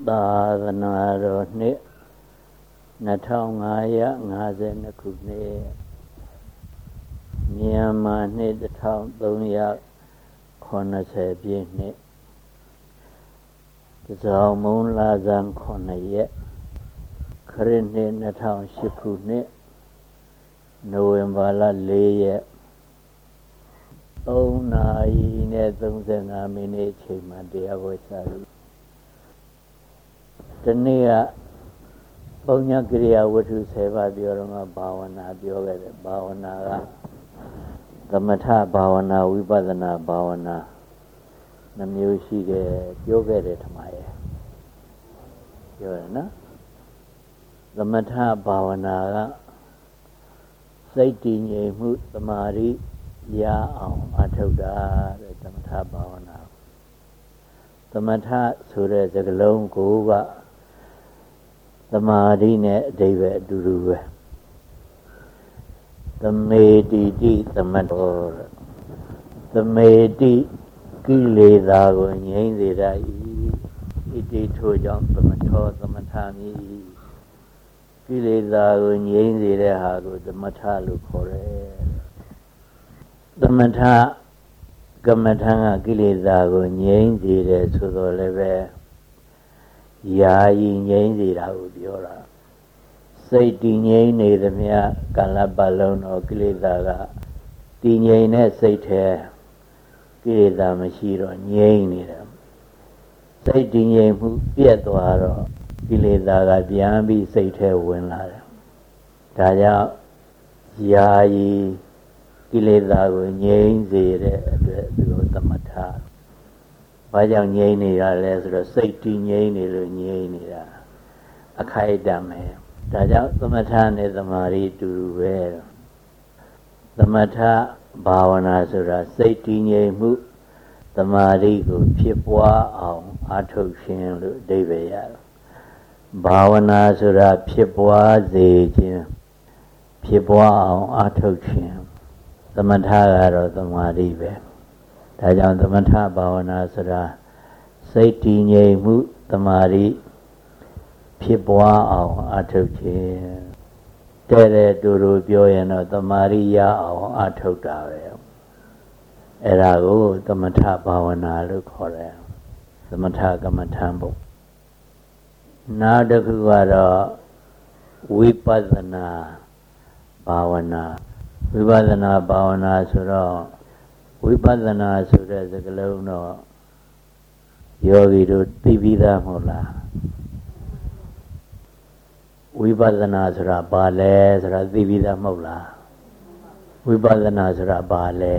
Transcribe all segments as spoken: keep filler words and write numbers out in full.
သာသနာတော်နှစ်နှစ်ထောင်ငါးရာငါးဆယ်နှစ်ခုနှစ်မြန်မာနှစ်တစ်ထောင်သုံးရာခုနှစ်ဆယ်ပြည့်နှစ်တစောင်းမုံလာဇန်ခုနှစ်ရက်ခရစ်နှစ်နှစ်ထောင်ရှစ်ခုနှစ်နိုဝင်ဘာလလေးရက်သုံးနာရီနဲ့သုံးဆယ်ငါးမိနစ်အချိန်မှတရားဟောစာရီဒီနေ့ကပုံညာကိရိယာဝတ္ထုဆယ်ပါးပြောတော့မှဘာဝနာပြောခဲ့တယ်ဘာဝနာကသမထဘာဝနာဝိပဿနာဘာဝနာနှမျိုးရှိတယ်ပြောခဲ့တယ်ထမရဲ့ပြောရနော်သမထဘာဝနာကစိတ်တည်ငြိမ်မှုသမာဓိရအောင်အထောက်တာတဲ့သမထဘာဝနာသမထဆိုတဲ့စကားလုံးကိုကသမာဓိနဲ့အဓိပ္ပာယ်အတူတူပဲသမေတိတိသမတောသမေတိကိလေသာကိုငြိမ်းစေတတ်၏ဣတိထို့ကြောင့်သမထောသမထမည်ကိလေသာကိုငြိမ်းစေတဲ့ဟာကိုသမထလို့ခေါ်တယ်သမထကမ္မထံကကိလေသာကိုငြိမ်းစေတယ်ဆိုတော့လည်းပဲယာယီငြိမ်းစေတာကိုပြောတာစိတ်တည်ငြိမ်နေသမျှကာလပတ်လုံးတော့ကိလေသာကတည်ငြိမ်တဲ့စိတ်ထဲကိလေသာမရှိတော့ငြိမ်းနေတယ်စိတ်တည်ငြိမ်မှုပြတ်သွားတော့ကိလေသာကပြန်ပြီးစိတ်ထဲဝင်လာတယ်ဒါကြောင့်ယာယီကိလေသာကိုငြိမ်းစေတဲ့အတွက်သူတို့သမထဘာကြောင့်ငြိမ်းနေရလဲဆိုတော့စိတ်တည်ငြိမ်နေလို့ငြိမ်းနေတာအခိုက်အတန့်ပဲဒါကြောင့်သမထနဲ့သမာဓိတူတူပဲသမထဘာဝနာဆိုတာစိတ်တည်ငြိမ်မှုသမာဓိကိုဖြစ်ပွားအောင်အားထုတ်ခြင်းလို့အဓိပ္ပာယ်ရတယ်ဘာဝနာဆိုတာဖြစ်ပွားစေခြင်းဖြစ်ပွားအောင်အားထုတ်ခြင်းသမထကတော့သမာဓိပဲဒါကြောင့်သမထဘာဝနာဆိုတာစိတ်တည်ငြိမ်မှုသမာဓိဖြစ်ပွားအောင်အားထုတ်ခြင်းတဲ့တဲ့တူတူပြောရင်တော့သမာဓိရအောင်အားထုတ်တာပဲအဲ့ဒါကိုသမထဘာဝနာလို့ခေါ်တယ်သမထကမ္မထံပေါ့နောက်တစ်ခုကတော့ဝိပဿနာဘာဝနာဝိပဿနာဘာဝနာဆိုတော့ဝိပဿနာဆိုတဲ့စကားလုံးတော့ယောဂီတို့သိပြီးသားမဟုတ်လားဝိပဿနာဆိုတာဘာလဲဆိုတာသိပြီးသားမဟုတ်လားဝိပဿနာဆိုတာဘာလဲ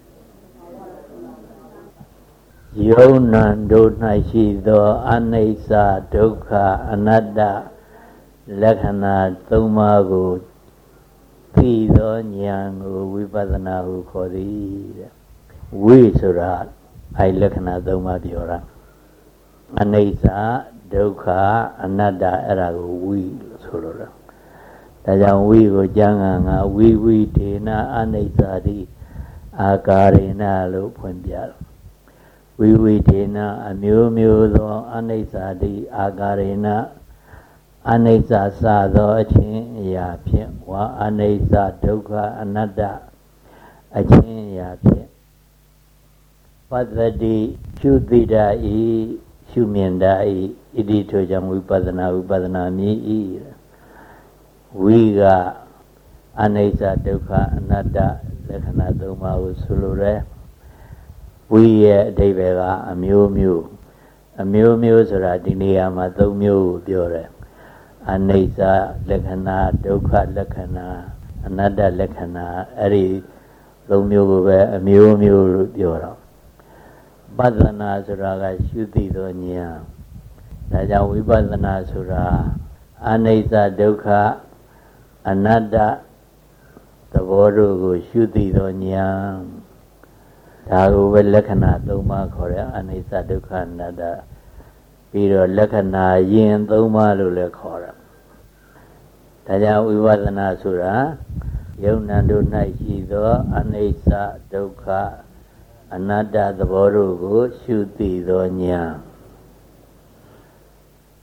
ယုံနံတို့၌ရှိသောအနိစ္စဒုက္ခအနတ္တလက္ခဏာသုံးပါးကိုသိသောဉာဏ်ကိုဝိပဿနာဟုခေါ်သည်တဲ့ဝိဆိုတာအဲလက္ခဏာသုံးပါးပြောတာအနိစ္စဒုက္ခအနတ္တအဲ့ဒါကိုဝိလို့ဆိုလိုတာဒါကြောင့်ဝိကိုကျမ်းဂန်ကဝိဝိဒေနအနိစ္စတိအာကာရေနလို့ဖွင့်ပြတယ်ဝိဝိဒေနအမျိုးမျိုးသောအနိစ္စတိအာကာရေနအနိစ္စစသောအချင်းအရာဖြင့်ဝါအနိစ္စဒုက္ခအနတ္တအချင်းအရာဖြင့်ပတ္တိရှုတိတဤရှုမြင်တဤဣတိထိုကြောင့်ဝိပဿနာဝိပဿနာမြည်ဤဝိကအနိစ္စဒုက္ခအနတ္တလက္ခဏာသုံးပါးကိုဆိုလိုတယ်ဝိရဲ့အဓိပ္ပာယ်ကအမျိုးမျိုးအမျိုးမျိုးဆိုတာဒီနေရာမှာသုံးမျိုးကိုပြောတယ်အနိစ္စလက္ခဏာဒုက္ခလက္ခဏာအနတ္တလက္ခဏာအဲ့ဒီသုံးမျိုးကိုပဲအမျိုးမျိုးလို့ပြောတော့ပဿနာဆိုတာကရှုသိသောဉာဏ်ဒါကြောင့်ဝိပဿနာဆိုတာအနိစ္စဒုက္ခအနတ္တသဘောတို့ကိုရှုသိသောဉာဏ်ဒါကိုပဲလက္ခဏာသုံးပါးခေါ်တယ်အနိစ္စဒုက္ခအနတ္တပြီးတော့လက္ခဏာယင်သုံးပါးလို့လည်းခေါ်တယ်ဒါကြောင့်ဝိပဿနာဆိုတာယုံနံတို့၌ရှိသောအနိစ္စဒုက္ခအနတ္တသဘောတို့ကိုရှုသိသောဉာဏ်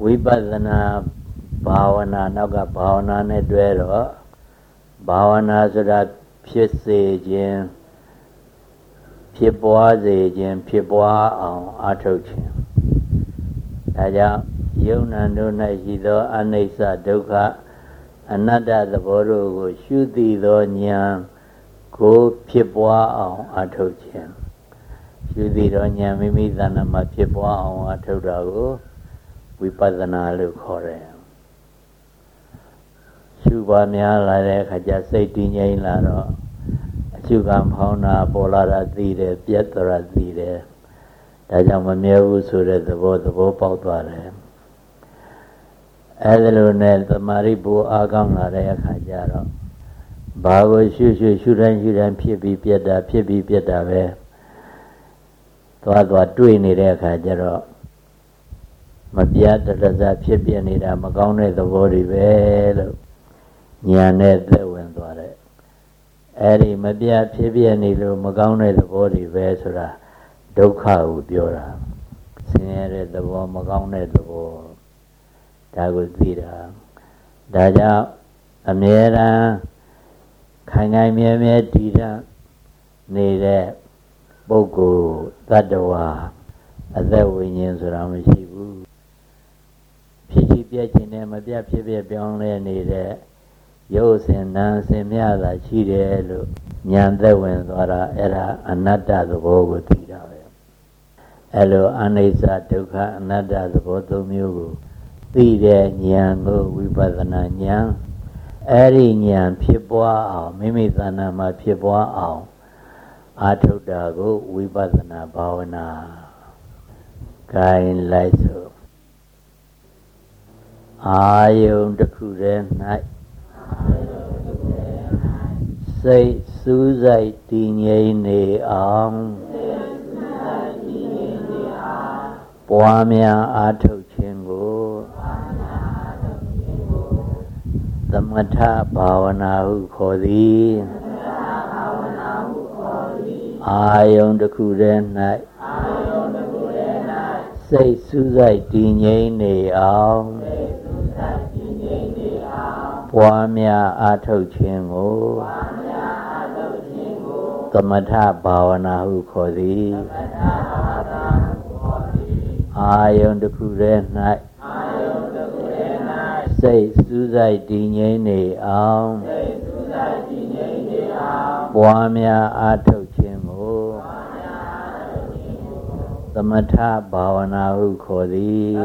ဝိပဿနာဘာဝနာနောက်ကဘာဝနာနဲ့တွဲတော့ဘာဝနာဆိုတာဖြစ်စေခြင်းဖြစ်ပွားစေခြင်းဖြစ်ပွားအောင်အားထုတ်ခြင်းဒါကြောင့်ယုံနာတို့၌ရှိသောအနိစ္စဒုက္ခအနတ္တသဘောတို့ကိုရှုသိသောဉာဏ်ကိုဖြစ်ပွားအောင်အားထုတ်ခြင်းရှုသိသောဉာဏ်မိမိသဏ္ဍာန်မှာဖြစ်ပွားအောင်အားထုတ်တာကိုဝိပဿနာလို့ခေါ်တယ်ရှုပါများလာတဲ့အခါကျစိတ်တည်ငြိမ်လာတော့အရှုခံဖောင်းတာပေါ်လာတာသိတယ်ပြတ်သွားတာသိတယ်ဒါကြောင့်မမြဲဘူးဆိုတဲ့သဘောသဘောပေါက်သွားတယ်အဲဒါလိုနဲ့သမာဓိပူအားကောင်းလာတဲ့အခါကျတော့ဘာကိုရှုရှုရှုတိုင်းရှုတိုင်းဖြစ်ပြီးပြတ်တာဖြစ်ပြီးပြတ်တာပဲသွားသွားတွေ့နေတဲ့အခါကျတော့မပြတ်တရဇာဖြစ်ပြနေတာမကောင်းတဲ့သဘောတွေပဲလို့ညာနဲ့သက်ဝင်သွားတယ်အဲဒီမပြတ်ဖြစ်ပြနေလို့မကောင်းတဲ့သဘောတွေပဲဆိုတာဒုက္ခကိုပြောတာဆင်းရဲတဲ့သဘောမကောင်းတဲ့သဘောဒါကိုသိတာဒါကြောင့်အမြဲတမ်းခိုင်ခိုင်မြဲမြဲတည်တတ်နေတဲ့ပုဂ္ဂိုလ်တ attva အသက်ဝိညာဉ်ဆိုတာမရှိဘူးဖြစ်ဖြစ်ပြည့်ခြင်းနဲ့မပြတ်ဖြစ်ဖြစ်ပြောင်းလဲနေတဲ့ရုပ်စင်နာစင်မြတာရှိတယ်လို့ဉာဏ်သက်ဝင်သွားတာအဲ့ဒါအနတ္တသဘောကိုသိတာပဲအဲ့လိုအနိစ္စဒုက္ခအနတ္တသဘောသုံးမျိုးကိုသိတဲ့ဉာဏ်ကိုဝိပဿနာဉာဏ်အဲ့ဒီဉာဏ်ဖြစ်ပွားအောင်မိမိသဏ္ဍာန်မှာဖြစ်ပွားအောင်အာထုတာကိုဝိပဿနာဘာဝနာကိုင်လိုက်ဆိုအာယုံတစ်ခုတည်း၌စိတ်စူးစိုက်တည်ငြိမ်နေအောင်ပွားများအားထုတ်ခြင်းကိုသမထဘာဝနာဟုခေါ်သည်အာယုံတစ်ခုတည်း၌စိတ်စူးစိုက်တည်ငြိမ်နေအောင်ပွားများအားထုတ်ခြင်းကိုသမထဘာဝနာဟုခေါ်သည်အာယုံတစ်ခုတည်း၌စိတ်စူးစိုက်တည်ငြိမ်နေအောင်ပွားများအားထုတ်ခြင်းကိုသမထဘာဝနာဟုခေါ်သည်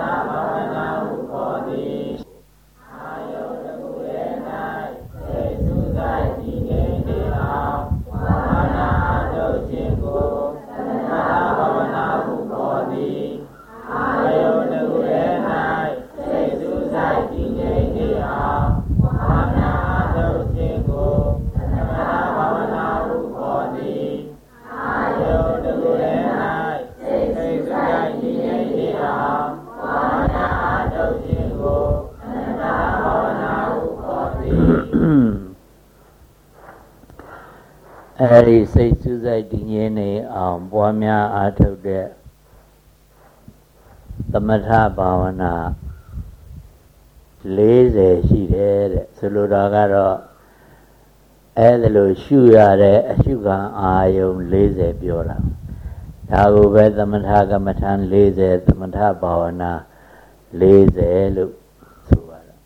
အဲဒီစိတ်စူးစိုက်တည်ငြိမ်နေအောင်ပွားများအားထုတ်တဲ့သမထဘာဝနာလေးဆယ်ရှိတယ်တဲ့ဆိုလိုတာကတော့အဲဒါလိုရှုရတဲ့အရှုခံအာယုံလေးဆယ်ပြောတာဒါကိုပဲသမထကမ္မထံလေးဆယ်သမထဘာဝနာလေးဆယ်လို့ဆိုရတာ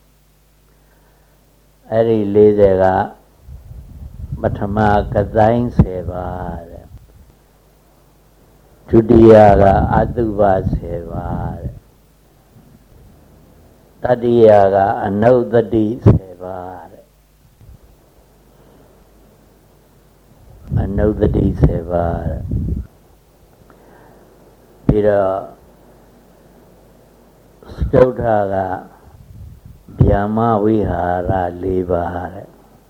အဲဒီလေးဆယ်ကပထမကတိုင်းဆယ်ပါတဲ့ဒုတိယကအတုပဆယ်ပါတဲ့တတိယကအနုတ္တိဆယ်ပါတဲ့အနုတ္တိဆယ်ပါတဲ့ပြီးတော့စတုထကဗျာမဝိဟာရ၄ပါးတဲ့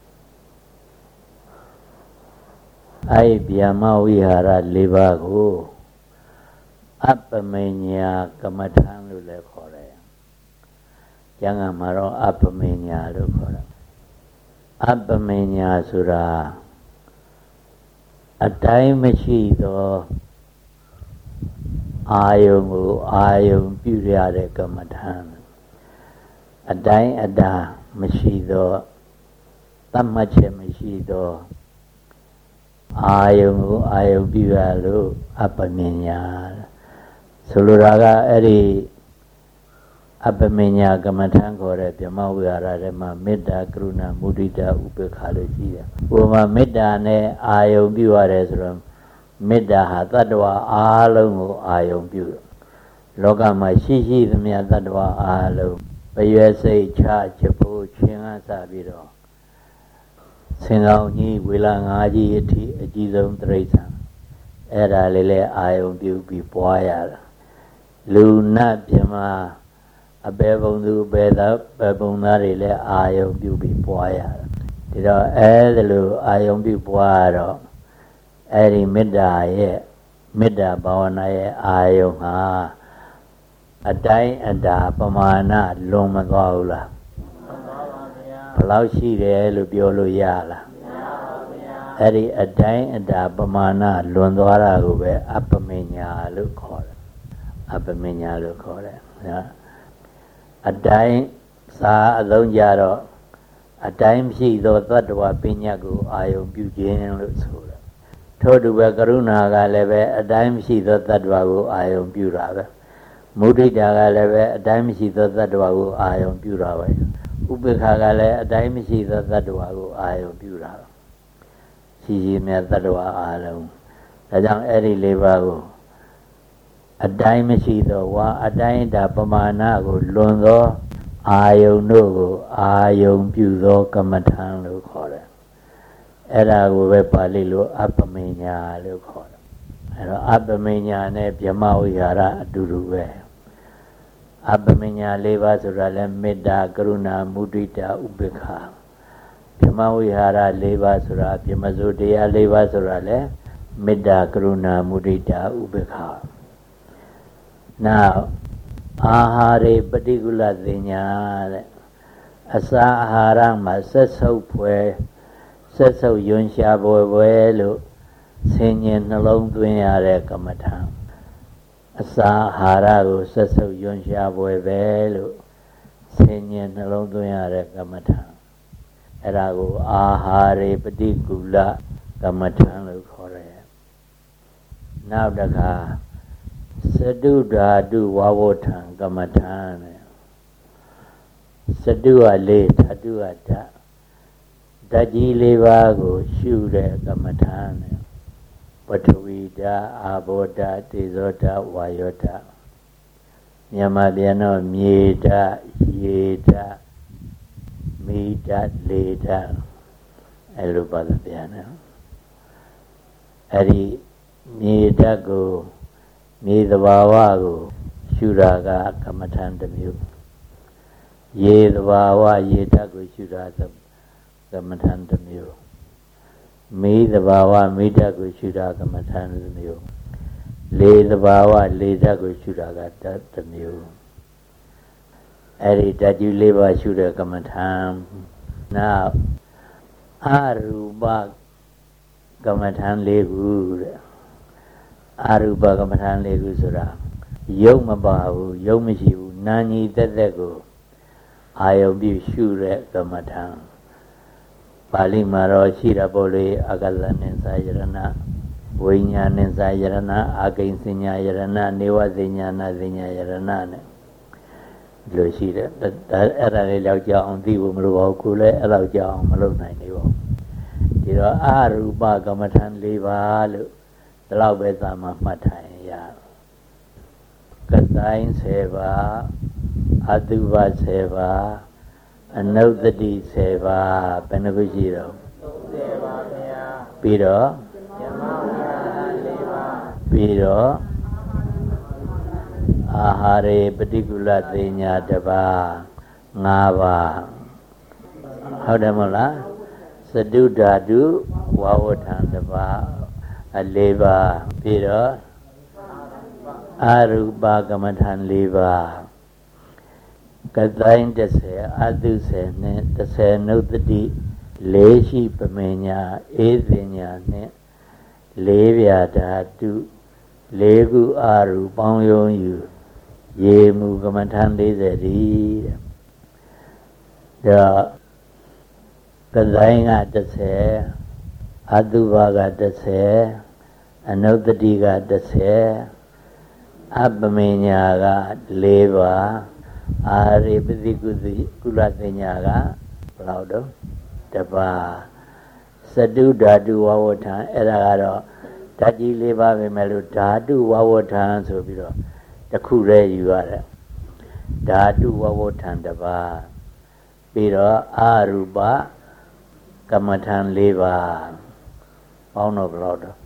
အဲ့ဗျာမဝိဟာရ၄ပါးကိုအပ္ပမညာကမ္မထံလို့လည်းခေါ်တယ်။ကျမ်းဂန်မှာတော့အပ္ပမညာလို့ခေါ်တယ်။အပ္ပမညာဆိုတာအတိုင်းမရှိသောအာယုံကိုအာယုံပြုရတဲ့ကမ္မထံအတိုင်းအတာမရှိသောသတ်မှတ်ချက်မရှိသောအာယုံကိုအာယုံပြုရလို့အပ္ပမညာဆိုလိုတာကအဲ့ဒီအပ္ပမညာကမ္မထံခေါ်တဲ့ဗြဟ္မဝိဟာရထဲမှာမေတ္တာကရုဏာမုဒိတာဥပေက္ခလို့ရှိတယ်။ဥပမာမေတ္တာနဲ့အာယုံပြုရတယ်ဆိုတော့မေတ္တာဟာတတ္တဝါအားလုံးကိုအာယုံပြုတယ်။လောကမှာရှိရှိသမျှတတ္တဝါအားလုံးပရွယ်စိတ်ချချက်ဖို့ချင်းကစပြီးတော့ဆင်ကောင်ကြီးဝေလာငါးကြီးအထိအကြီးဆုံးတိရစ္ဆာန်အဲ့ဒါလေးလဲအာယုံပြုပြီးပွားရတာလူနတ်ပြမအပေပုံသူအပေသားပေပုံသားတွေလည်းအာယုံပြုပြီးပွားရတာဒီတော့အဲ့ဒါလိုအာယုံပြုပွားရတော့အဲ့ဒီမေတ္တာရဲ့မေတ္တာဘာဝနာရဲ့အာယုံဟာအတိုင်းအတာပမာဏလွန်မသွားဘူးလားဘယ်လောက်ရှိတယ်လို့ပြောလို့ရလားအဲ့ဒီအတိုင်းအတာပမာဏလွန်သွားတာကိုပဲအပ္ပမညာလို့ခေါ်တယ်အပ္ပမညာလို့ခေါ်တယ်နော်အတိုင်းစာအလုံးကြတော့အတိုင်းရှိသောသတ္တဝါပညာကိုအာယုံပြုခြင်းလို့ဆိုတယ်ထို့တူပဲကရုဏာကလည်းပဲအတိုင်းရှိသောသတ္တဝါကိုအာယုံပြုတာပဲမုဒိတာကလည်းပဲအတိုင်းမရှိသောသတ္တဝါကိုအာယုံပြုတာပဲဥပေက္ခကလည်းအတိုင်းမရှိသောသတ္တဝါကိုအာယုံပြုတာရှိရှိမြတ်သတ္တဝါအားလုံးဒါကြောင့်အဲ့ဒီလေးပါးကိုအတိုင်းမရှိသောဝါအတိုင်းတာပမာဏကိုလွန်သောအာယုံတို့ကိုအာယုံပြုသောကမ္မထံလို့ခေါ်တယ်အဲ့ဒါကိုပဲပါဠိလိုအပ္ပမညာလို့ခေါ်တယ်အဲ့တော့အပ္ပမညာနဲ့ဗြဟ္မဝိဟာရအတူတူပဲအပ္ပမညာလေးပါးဆိုတာလဲမေတ္တာကရုဏာမုဒိတာဥပေက္ခဗြဟ္မဝိဟာရလေးပါးဆိုတာဗြဟ္မစိုးတရားလေးပါးဆိုတာလဲမေတ္တာကရုဏာမုဒိတာဥပေက္ခနောက်အာဟာရေပฏิကုလသင်ညာတဲ့အစာအာဟာရမှာဆက်ဆုပ်ဖွယ်ဆက်ဆုပ်ယွန်ရှားပွဲပွဲလို့ဆင်ញင်နှလုံးသွင်းရတဲ့ကမ္မထံအစာအာဟာရကိုဆက်ဆုပ်ယွန်ရှားပွဲပဲလို့ဆင်ញင်နှလုံးသွင်းရတဲ့ကမ္မထံအဲ့ဒါကိုအာဟာရေပฏิကုလကမ္မထံလို့ခေါ်တယ်နောက်တစ်ခါစတုဓာတုဝါဝထံကမ္မထံနဲ့စတုကလေးဓာတုကဓာတ်ဓာတ်ကြီးလေးပါးကိုရှုတဲ့ကမ္မထံနဲ့ပထဝီဓာတ်အာဘောဓာတ်တေဇောဓာတ်ဝါယောဓာတ်မြန်မာပြန်တော့မြေဓာတ်ရေဓာတ်မိဓာတ်လေဓာတ်အဲ့လိုပါပြန်တယ်အဲ့ဒီမြေဓာတ်ကိုမြေသဘာဝကိုရှုတာကကမ္မထံတစ်မျိုးရေသဘာဝရေဓာတ်ကိုရှုတာကမ္မထံတစ်မျိုးမိသဘာဝမိဓာတ်ကိုရှုတာကမ္မထံတစ်မျိုးလေသဘာဝလေဓာတ်ကိုရှုတာကတစ်မျိုးအဲ့ဒီဓာတ်ကြီးလေးပါးရှုတဲ့ကမ္မထံနောက်အရူပကမ္မထံလေးခုတဲ့အာရူပကမ္မထံလေးခုဆိုတာယုတ်မပါဘူးယုတ်မရှိဘူးနာညီတက်တက်ကိုအာယုံပြုရှုတဲ့ကမ္မထံပါဠိမှာတော့ရှိတာပေါ့လေအကသနိသယရဏဝိညာဉ်နိသယရဏအာကိဉ္စညာယရဏနေဝဇညာနာဇညာယရဏနဲ့လို့ရှိတယ်ဒါအဲ့ဒါလေးလောက်ကြောက်အောင်သိဖို့မလိုပါဘူးကိုယ်လည်းအဲ့လောက်ကြောက်အောင်မလုပ်နိုင်နေပါဘူးဒီတော့အာရူပကမ္မထံ၄ပါးလို့ဒီလောက်ပဲသာမမှတ်ထိုင်ရကတိုင်း၁၀ပါးအတုပ၁၀ပါးအနုတ္တိ၁၀ပါးဘယ်နှခုရှိတော့၃၀ပါဗျာပြီးတော့ဓမ္မဝိဟာရ၄ပါးပြီးတော့အာဟာရေပฏิကုလသေညာတစ်ပါး၅ပါးဟုတ်တယ်မဟုတ်လားစတုဓာတုဝါဝထံတစ်ပါးအလေးပါးပြီးတော့အရူပကမ္မထံ၄ပါးကတိုင်း၁၀အတု၁၀နဲ့၁၀နုတ္တိလေးရှိပမညာအေးစင်ညာနဲ့လေးပြာဓာတုလေးခုအာရုပေါင်းယုံယူရေမူကမ္မထန်လေးစေတည်းတဲ့ဒါကတိုင်းကတစ်ဆယ်အတုဘကတစ်ဆယ်အနုတ္တိကတစ်ဆယ်အပမညာကလေးပါအာရိပတိကုသကုလသညာကဘယ်လောက်တော့တပါစတုဓာတုဝဝထံအဲ့ဒါကတော့ဓာတ်ကြီးလေးပါပဲမဲ့လို့ဓာတုဝဝထံဆိုပြီးတော့တစ်ခုတည်းယူရတယ်ဓာတုဝဝထံတပါပြီးတော့အာရူပကမ္မထံလေးပါပေါင်းတော့ဘယ်လောက်တော့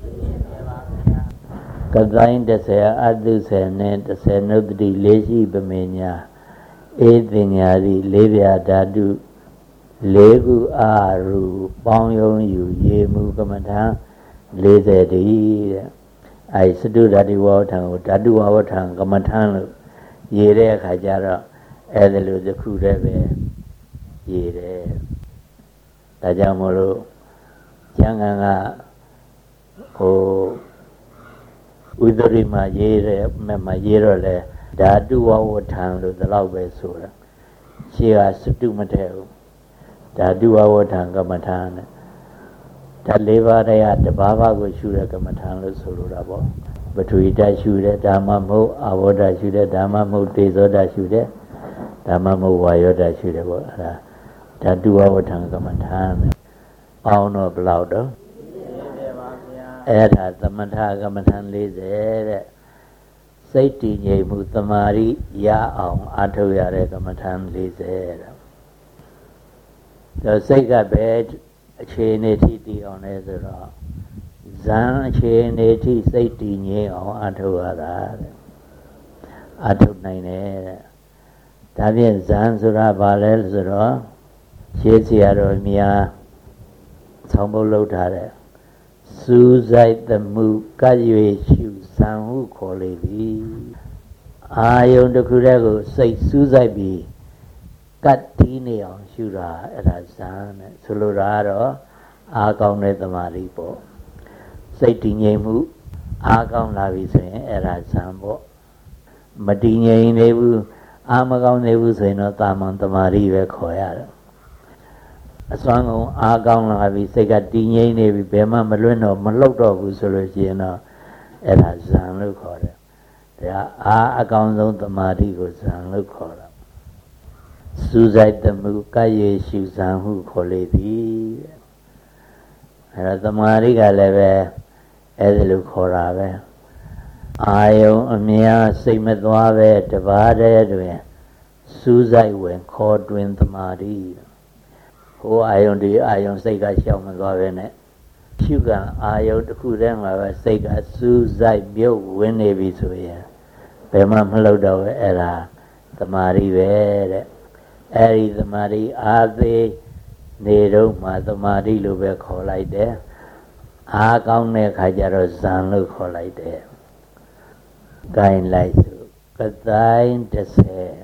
ကတိုင်းတစ်ဆယ်အတုဆယ်နဲ့တစ်ဆယ်နုတ္တိလေးရှိပမေညာဧတင်ညာတိလေးပြဓာတုလေးခုအာရူပေါင်းယုံယူရေမူကမ္မထံလေးဆယ်တည်းတဲ့အဲစတုဓာတိဝဝထံကိုဓာတုဝဝထံကမ္မထံလို့ရေတဲ့အခါကျတော့အဲ့ဒါလို့တစ်ခုတည်းပဲရေတယ်ဒါကြောင့်မို့လို့ကျမ်းဂန်ကဟိုဥဒရိမှာရေးတယ်မဲ့မှာရေးတော့လဲဓာတုဝဝထံလို့ဒီလောက်ပဲဆိုတာရှေ့ကစတုမထဲဘူးဓာတုဝဝထံကမ္မထံနဲ့ဓာတ်လေးပါးတည်းကတဘာဘာကိုရှုတဲ့ကမ္မထံလို့ဆိုလိုတာပေါ့ပထဝီဓာတ်ရှုတဲ့ဓမ္မမဟုတ်အာဘောဓာတ်ရှုတဲ့ဓမ္မမဟုတ်တေဇောဓာတ်ရှုတဲ့ဓမ္မမဟုတ်ဝါယောဓာတ်ရှုတဲ့ပေါ့အဲ့ဒါဓာတုဝဝထံကမ္မထံနဲ့ပေါင်းတော့ဘယ်လောက်တော့အဲ့ဒါသမထကမ္မထံလေးဆယ်တဲ့စိတ်တည်ငြိမ်မှုတမာရီရအောင်အားထုတ်ရတဲ့ကမ္မထံလေးဆယ်တဲ့ဒါစိတ်ကပဲအခြေအနေထိတည်အောင်လဲဆိုတော့ဇံအခြေအနေထိစိတ်တည်ငြိမ်အောင်အားထုတ်ရတာတဲ့အားထုတ်နိုင်တယ်တဲ့ဒါဖြင့်ဇံဆိုတာဘာလဲဆိုတော့ရှင်းစီရတော်များဆောင်းဖို့လှုပ်ထားတဲ့စူးစိုက်သမှုကပ်၍ရှုဇံဟုခေါ်လေသည်အာယုန်တစ်ခုတည်းကိုစိတ်စူးစိုက်ပြီးကတ်တီးနေအောင်ရှုတာအဲ့ဒါဇံနဲ့ဆိုလိုတာကတော့အာကောင်းတဲ့သမာဓိပေါ့စိတ်တည်ငြိမ်မှုအာကောင်းလာပြီဆိုရင်အဲ့ဒါဇံပေါ့မတည်ငြိမ်နေဘူးအာမကောင်းနေဘူးဆိုရင်တော့တာမန်သမာဓိပဲခေါ်ရတယ်အစွမ်းကုန်အာကောင်းလာပြီစိတ်ကတည်ငြိမ်နေပြီဘယ်မှမလွတ်တော့မလှုပ်တော့ဘူးဆိုလို့ရှိရင်တော့အဲ့ဒါဇံလို့ခေါ်တယ်ဒါအာအကောင်းဆုံးသမာဓိကိုဇံလို့ခေါ်တာစူးစိုက်သမှုကပ်ရရှုဇံဟုခေါ်လေသည်အဲ့ဒါသမာဓိကလည်းပဲအဲ့ဒါလို့ခေါ်တာပဲအာယုံအမြာစိတ်မသွားပဲတပါးတည်းတွင်စူးစိုက်ဝင်ခေါ်တွင်သမာဓိဟိုအာယုံဒီအာယုံစိတ်ကရှောင်မသွားပဲနဲ့ဖြူကံအာယုံတစ်ခုတည်းမှာပဲစိတ်ကစူးစိုက်မြုပ်ဝင်နေပြီဆိုရင်ဘယ်မှမလှုပ်တော့ပဲအဲ့ဒါသမာဓိပဲတဲ့အဲ့ဒီသမာဓိအာသေးနေတော့မှသမာဓိလို့ပဲခေါ်လိုက်တယ်အာကောင်းတဲ့ခါကျတော့ဇံလို့ခေါ်လိုက်တယ်ဂိုင်းလိုက်စုကတိုင်းတစ်ဆယ်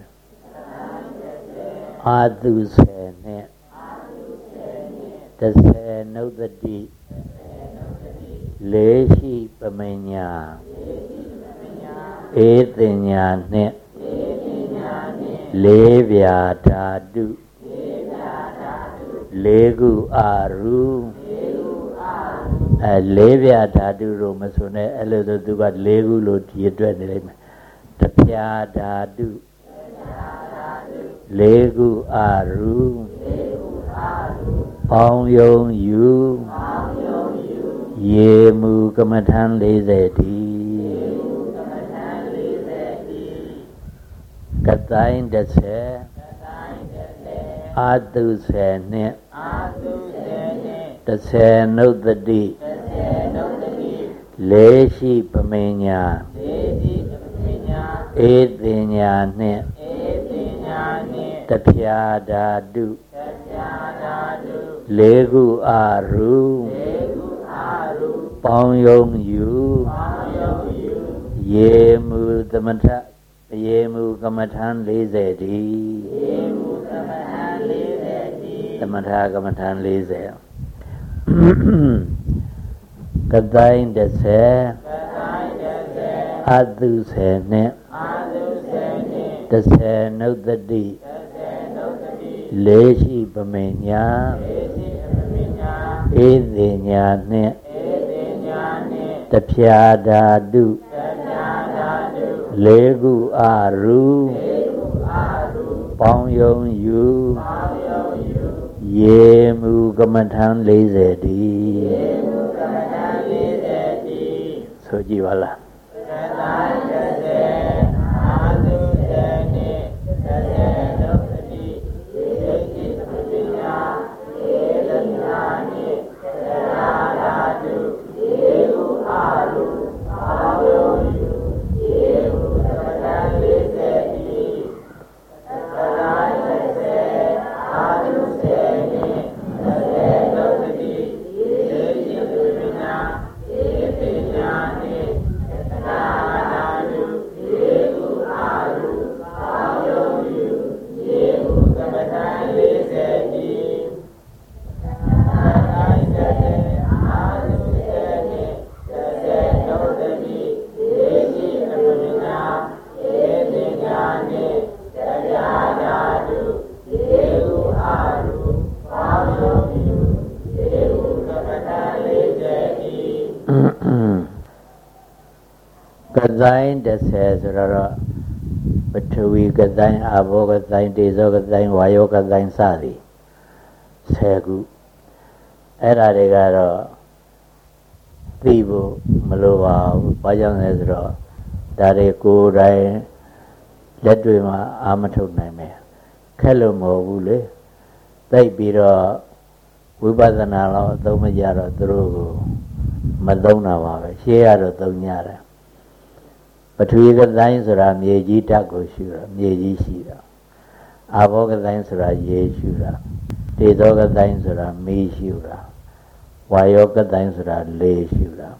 အာသူဆယ်နဲ့တစ်ဆယ်နုတ္တိလေးရှိပမညာဧတင်ညာနဲ့လေးပြာဓာတုလေးခုအာရုအဲလေးပြာဓာတုလို့မဆိုနဲ့အဲ့လိုဆိုသူကလေးခုလို့ဒီအတွက်နေလိုက်မယ်တပြာဓာတုလေးခုအာရုပေါင်းယုံယူရေမူကမ္မထံလေးဆယ်တည်းကတိုင်းတစ်ဆယ်အာတုဆယ်နဲ့တစ်ဆယ်နုတ္တိလေးရှိပမညာဧတင်ညာနဲ့တပြာဓာတုလေးခုအာရုပေါင်းယုံယူရေမူသမထရေမူကမ္မထံလေးဆယ်တည်းသမထကမ္မထံလေးဆယ်ကတိုင်းတစ်ဆယ်အာသုဆေနှင့်အာသုဆေနှင့်တဆေနုတ္တိတဆေနုတ္တိလေးရှိပမေညာလေးရှိပမေညာဧသေညာနှင့်ဧသေညာနှင့်တဖြာဓာတုတဖြာဓာတုလေးခုအာရုလေးခုအာရုပေါင်းယုံယူပေါင်းယုံယူရေမူကမ္မထံလေးဆယ်တည်းရေမူကမ္မထံလေးဆယ်တည်းဆိုကြည့်ပါလားသတ္တတသေအာသုသေနိသသေနုပတိယေတိပပိညာဧလညာနိသရာဓာတုယေဟုအာရုအာယုယုယေဟုသတ္တလေးစေတိသတ္တတသေအာသုသေနိသသေနုပတိယေတိပပိညာဧတိညာနိသရာဓာတုယေဟုအာရုအာယုယုယေဟုသမထလေးစေတိသတ္တသေအာသုသေနိသသေနုပတိယေတိပပိညာဧတိညာနိသရာဓာတုယေဟုအာရုအာယုယုယေဟုသမထလေးစေတိကဇိုင်းတစ်ဆယ်ဆိုတော့ပထဝီကဇိုင်းအာဘောကဇိုင်းတေဇောကဇိုင်းဝါယောကဇိုင်းစသည်ဆယ်ခုအဲ့ဒါတွေကတော့သိဖို့မလိုပါဘူးဘာကြောင့်လဲဆိုတော့ဒါတွေကိုယ်တိုင်လက်တွေမှာအာမထုတ်နိုင်မယ်ခက်လို့မဟုတ်ဘူးလေသိပြီးတော့ဝိပဿနာတော့အသုံးမကြတော့သူတို့ကိုမသုံးတာပါပဲရှေးရတော့သုံးကြတယ်ပထဝီကဇိုင်းဆိုတာမြေကြီးဓာတ်ကိုရှုတာမြေကြီးရှိတာအာဘောကဇိုင်းဆိုတာရေရှုတာတေဇောကဇိုင်းဆိုတာမီးရှုတာဝါယောကဇိုင်းဆိုတာလေရှုတာ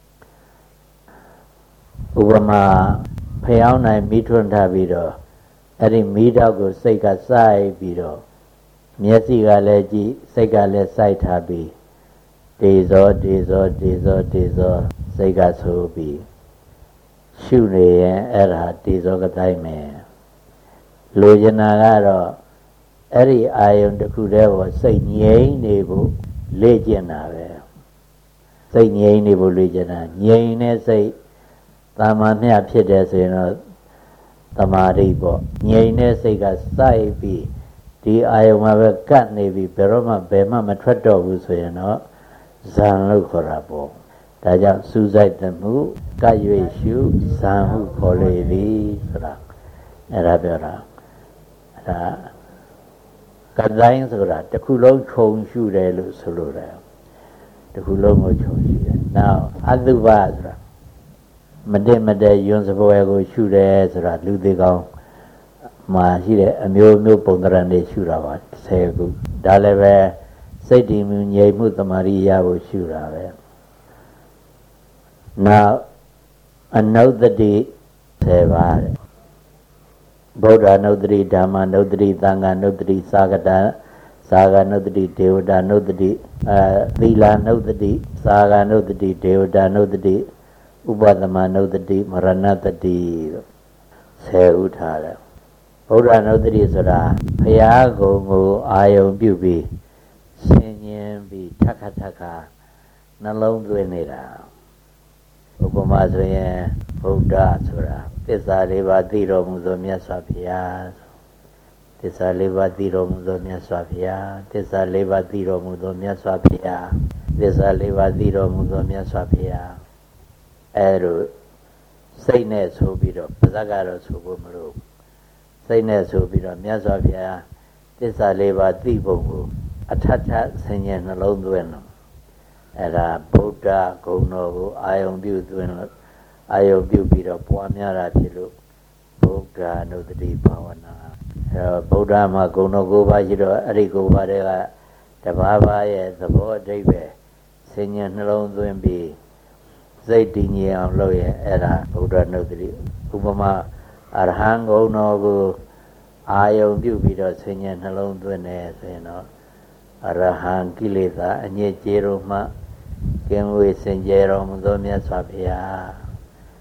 ဥပမာဖျောင်းနိုင်မိထွန်းထားပြီးတော့အဲ့ဒီမီးဓာတ်ကိုစိတ်ကစိုက်ပြီးတော့မျက်စိကလည်းကြည့်စိတ်ကလည်းစိုက်ထားပြီးတေဇောတေဇောတေဇောတေဇောစိတ်ကဆိုပြီးရှုနေရင်အဲ့ဒါတေဇောကတိုင်းမယ်လိုချင်တာကတော့အဲ့ဒီအာယုန်တစ်ခုတည်းပေါ်စိတ်ငြိမ်နေဖို့လေ့ကျင့်တာပဲစိတ်ငြိမ်နေဖို့လေ့ကျင့်တာငြိမ်တဲ့စိတ်တာမန်မျှဖြစ်တယ်ဆိုရင်တော့သမာဓိပေါ့ငြိမ်တဲ့စိတ်ကစိုက်ပြီးဒီအာယုန်မှာပဲကတ်နေပြီးဘယ်တော့မှဘယ်မှမထွက်တော့ဘူးဆိုရင်တော့ဇံလို့ခေါ်တာပေါ့ဒါကြောင့်စူးစိုက်သမှုကပ်၍ရှုဇံဟုခေါ်လေသည်ဆိုတာအဲ့ဒါပြောတာအဲ့ဒါကတိုင်းဆိုတာတစ်ခုလုံးခြုံရှုတယ်လို့ဆိုလိုတယ်တစ်ခုလုံးကိုခြုံရှုတယ်နောက်အတုပဆိုတာမတည့်မတည့်ယွန်းစပွဲကိုရှုတယ်ဆိုတာလူသေးကောင်းမှာရှိတဲ့အမျိုးမျိုးပုံသဏ္ဍာန်တွေရှုတာပါဆယ်ခုဒါလည်းပဲစိတ်တည်မှုငြိမ်မှုတမာရီရဖို့ရှုတာပဲနောက်အနုတ္တိဆယ်ပါးတဲ့ဗုဒ္ဓနုတ္တိဓမ္မနုတ္တိသံဃာနုတ္တိသာဂတသာဂနုတ္တိဒေဝတာနုတ္တိအဲသီလနုတ္တိသာဂနုတ္တိဒေဝတာနုတ္တိဥပသမနုတ္တိမရဏတတိလို့ဆယ်ဥထားတယ်ဗုဒ္ဓနုတ္တိဆိုတာဘုရားကုံကိုအာယုံပြုပြီးဆင်ញင်ပြီးထက်ခါထက်ခါနှလုံးသွင်းနေတာဥပမာဆိုရင်ဗုဒ္ဓဆိုတာသစ္စာလေးပါးသိတော်မူသောမြတ်စွာဘုရားသစ္စာလေးပါးသိတော်မူသောမြတ်စွာဘုရားသစ္စာလေးပါးသိတော်မူသောမြတ်စွာဘုရားသစ္စာလေးပါးသိတော်မူသောမြတ်စွာဘုရားအဲလိုစိတ်နဲ့ဆိုပြီးတော့ပါဇက်ကတော့ဆိုဖို့မလို့စိတ်နဲ့ဆိုပြီးတော့မြတ်စွာဘုရားသစ္စာလေးပါးသိပုံကိုအထက်ထပ်ဆင်ញံနှလုံးသွင်းတော့အဲ့ဒါဗုဒ္ဓဂုဏ်တော်ကိုအာယုံပြုသွင်းလို့အာယုံပြုပြီးတော့ပွားများတာဖြစ်လို့ဗုဒ္ဓနုတ္တိဘာဝနာအဲ့တော့ဗုဒ္ဓမှာဂုဏ်တော်၉ပါးရှိတော့အဲ့ဒီ၉ပါးတွေကတပါးပါးရဲ့သဘောအဓိပ္ပာယ်ဆင်ញံနှလုံးသွင်းပြီးစိတ်တည်ငြိမ်အောင်လုပ်ရင်အဲ့ဒါဗုဒ္ဓနုတ္တိဥပမာအရဟံဂုဏ်တော်ကိုအာယုံပြုပြီးတော့ဆင်ញံနှလုံးသွင်းတယ်ဆိုရင်တော့အရဟံကိလေသာအညစ်အကြေးတို့မှကင်းဝေးစင်ကြယ်တော်မူသောမြတ်စွာဘုရား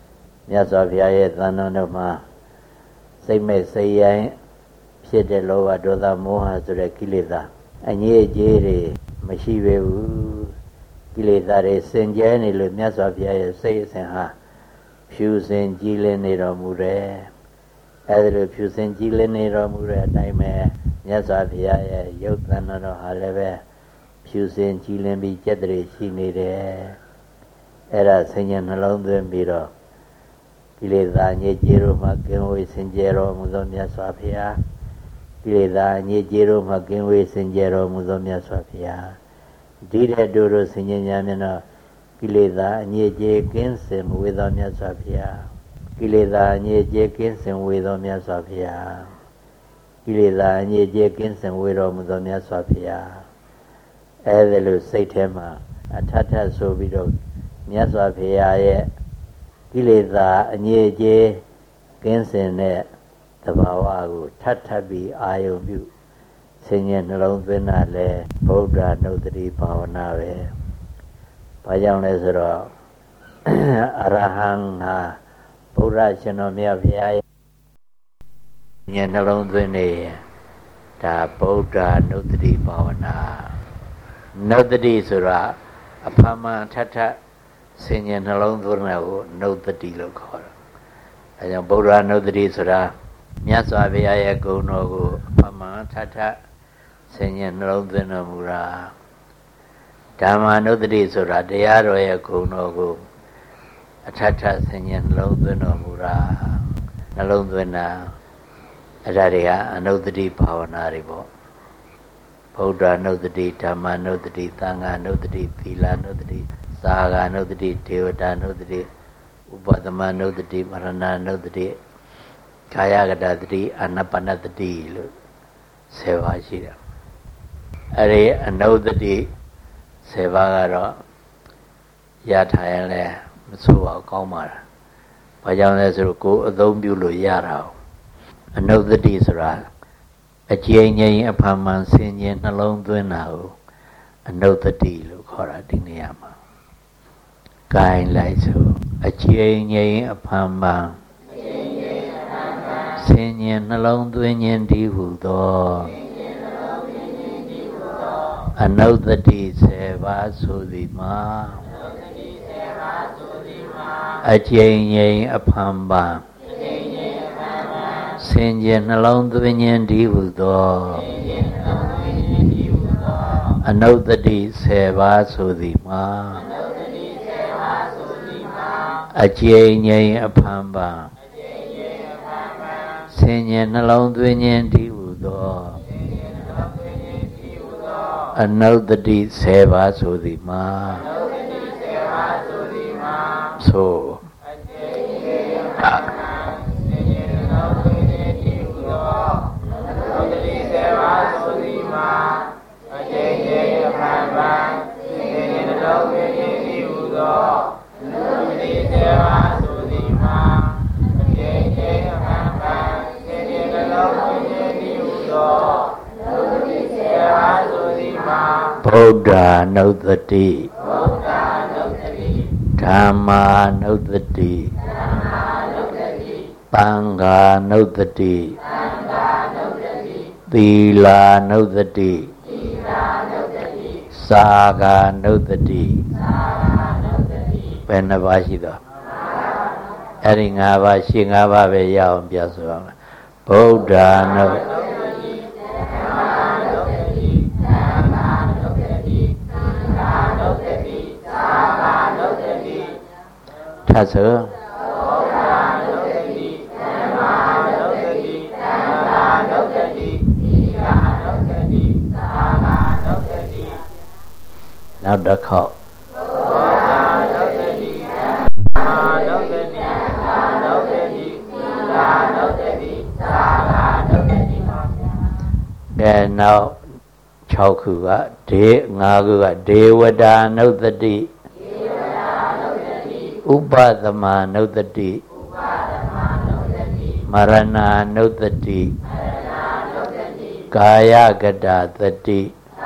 မြတ်စွာဘုရားရဲ့သံတော်တော်မှာစိတ်မဲ့စိတ်ရိုင်းဖြစ်တဲ့လောဘဒေါသမောဟဆိုတဲ့ကိလေသာအငြိအကျေးတွေမရှိပေဘူးကိလေသာတွေစင်ကြဲနေလို့မြတ်စွာဘုရားရဲ့စိတ်အစဉ်ဟာဖြူစင်ကြည်လင်းနေတော်မူတယ်အဲဒီလိုဖြူစင်ကြည်လင်းနေတော်မူတဲ့အတိုင်းပဲမြတ်စွာဘုရားရဲ့ရုပ်သံတော်ဟာလည်းပဲဖြူစင်ကြည်လင်းပြီးကျက်တည်းရှိနေတယ်အဲ့ဒါဆင်ញံနှလုံးသွင်းပြီးတော့ကိလေသာညစ်ကြေးတို့မှကင်းဝေးစင်ကြယ်တော်မူသောမြတ်စွာဘုရားကိလေသာညစ်ကြေးတို့မှကင်းဝေးစင်ကြယ်တော်မူသောမြတ်စွာဘုရားဒီတဲ့တို့တို့ဆင်ញံညာမျက်နှာကိလေသာအညစ်အကြေးကင်းစင်ဝေသောမြတ်စွာဘုရားကိလေသာအညစ်အကြေးကင်းစင်ဝေသောမြတ်စွာဘုရားကိလေသာအညစ်အကြေးကင်းစင်ဝေတော်မူသောမြတ်စွာဘုရားအဲဒီလိုစိတ်ထဲမှာအထထဆိုပြီးတော့မြတ်စွာဘုရားရဲ့ကိလေသာအညစ်အကြေးကင်းစင်တဲ့သဘာဝကိုထပ်ထပ်ပြီးအာယုံပြုဆင်ញံနှလုံးသွင်းတာလဲဗုဒ္ဓနုတ္တိဘာဝနာပဲဘာကြောင့်လဲဆိုတော့အရဟံဟာဘုရားရှင်တော်မြတ်ဘုရားရဲ့ဉာဏ်နှလုံးသွင်းနေဒါဗုဒ္ဓနုတ္တိဘာဝနာနုတ္တိဆိုတာအဖမှန်ထထဆင်ញံနှလုံးသွင်းတာကိုနုတ္တိလို့ခေါ်တယ်အဲကြောင့်ဗုဒ္ဓနုတ္တိဆိုတာမြတ်စွာဘုရားရဲ့ဂုဏ်တော်ကိုအဖမှန်ထထဆင်ញံနှလုံးသွင်းတော်မူတာဓမ္မနုတ္တိဆိုတာတရားတော်ရဲ့ဂုဏ်တော်ကိုအထထဆင်ញံနှလုံးသွင်းတော်မူတာနှလုံးသွင်းတာအဲ့ဒါတွေကအနုတ္တိဘာဝနာတွေပေါ့ဗုဒ္ဓနုတ္တိဓမ္မနုတ္တိသံဃာနုတ္တိသီလနုတ္တိသာဂာနုတ္တိဒေဝတာနုတ္တိဥပဒမနုတ္တိမရဏနုတ္တိကာယကတတတိအာနပနတတိလို့ဆယ်ပါးရှိတယ်အဲ့ဒီအနုတ္တိဆယ်ပါးကတော့ရထားရင်လည်းမဆိုးပါဘူးကောင်းပါလားဘာကြောင့်လဲဆိုတော့ကိုယ်အသုံးပြုလို့ရတာအနုတ္တိဆိုတာအကျဉ်းချင်းအဖန်မှန်ဆင်ញင်နှလုံးသွင်းတာကိုအနုတ္တိလို့ခေါ်တာဒီနေရာမှာဂိုင်းလိုက်ဆိုအကျဉ်းချင်းအဖန်မှန်ဆင်ញင်နှလုံးသွင်းခြင်းတည်းဟူသောအနုတ္တိဆယ်ပါးဆိုသည်မှာအကျဉ်းချင်းအဖန်မှန်ဆင်ញင်နှလုံးသွင်းခြင်းတည်းဟူသောအနုတ္တိဆယ်ပါးဆိုသည်မှာအကျဉ်းချင်းအဖန်မှန်ဆင်ញင်နှလုံးသွင်းခြင်းတည်းဟူသောအနုတ္တိဆယ်ပါးဆိုသည်မှာဆိုဗုဒ္ဓနုတ္တိဓမ္မာနုတ္တိသံဃာနုတ္တိသီလနုတ္တိသာဂာနုတ္တိဘယ်နှပါးရှိသောအဲ့ဒီ၅ပါးရှိ၅ပါးပဲရအောင်ပြဆိုအောင်ဗုဒ္ဓနုတ္တိထပ်ဆိုနောက်တစ်ခေါက်ကဲနောက်၆ခုကဒေ၅ခုကဒေဝတာနုတ္တိဥပသမနုတ္တိမရဏနုတ္တိကာယကတသတိ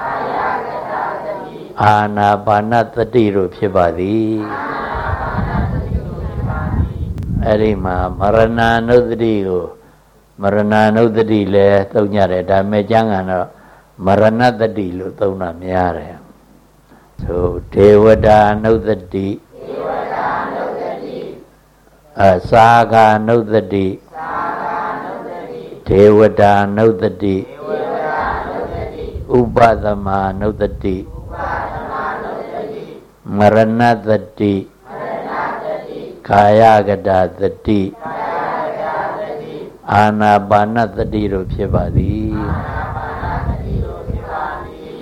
အာနာပါနသတိတို့ဖြစ်ပါသည်အဲ့ဒီမှာမရဏာနုဒတိကိုမရဏာနုဒတိလည်းသုံးကြတယ်ဒါမဲ့ကျမ်းဂန်တော့မရဏတတိလို့သုံးတာများတယ်ဆိုဒေဝတာနုဒတိဒေဝတာနုဒတိအစာဂာနုဒတိစာဂာနုဒတိဒေဝတာနုဒတိဒေဝတာနုဒတိဥပသမနုဒတိဥပသမနုဒတိမရဏတတိမရဏတတိကာယကတာတတိကာယကတာတတိအာနာပါနတတိတို့ဖြစ်ပါသည်အာနာပါနတတိတို့ဖြစ်ပါသည်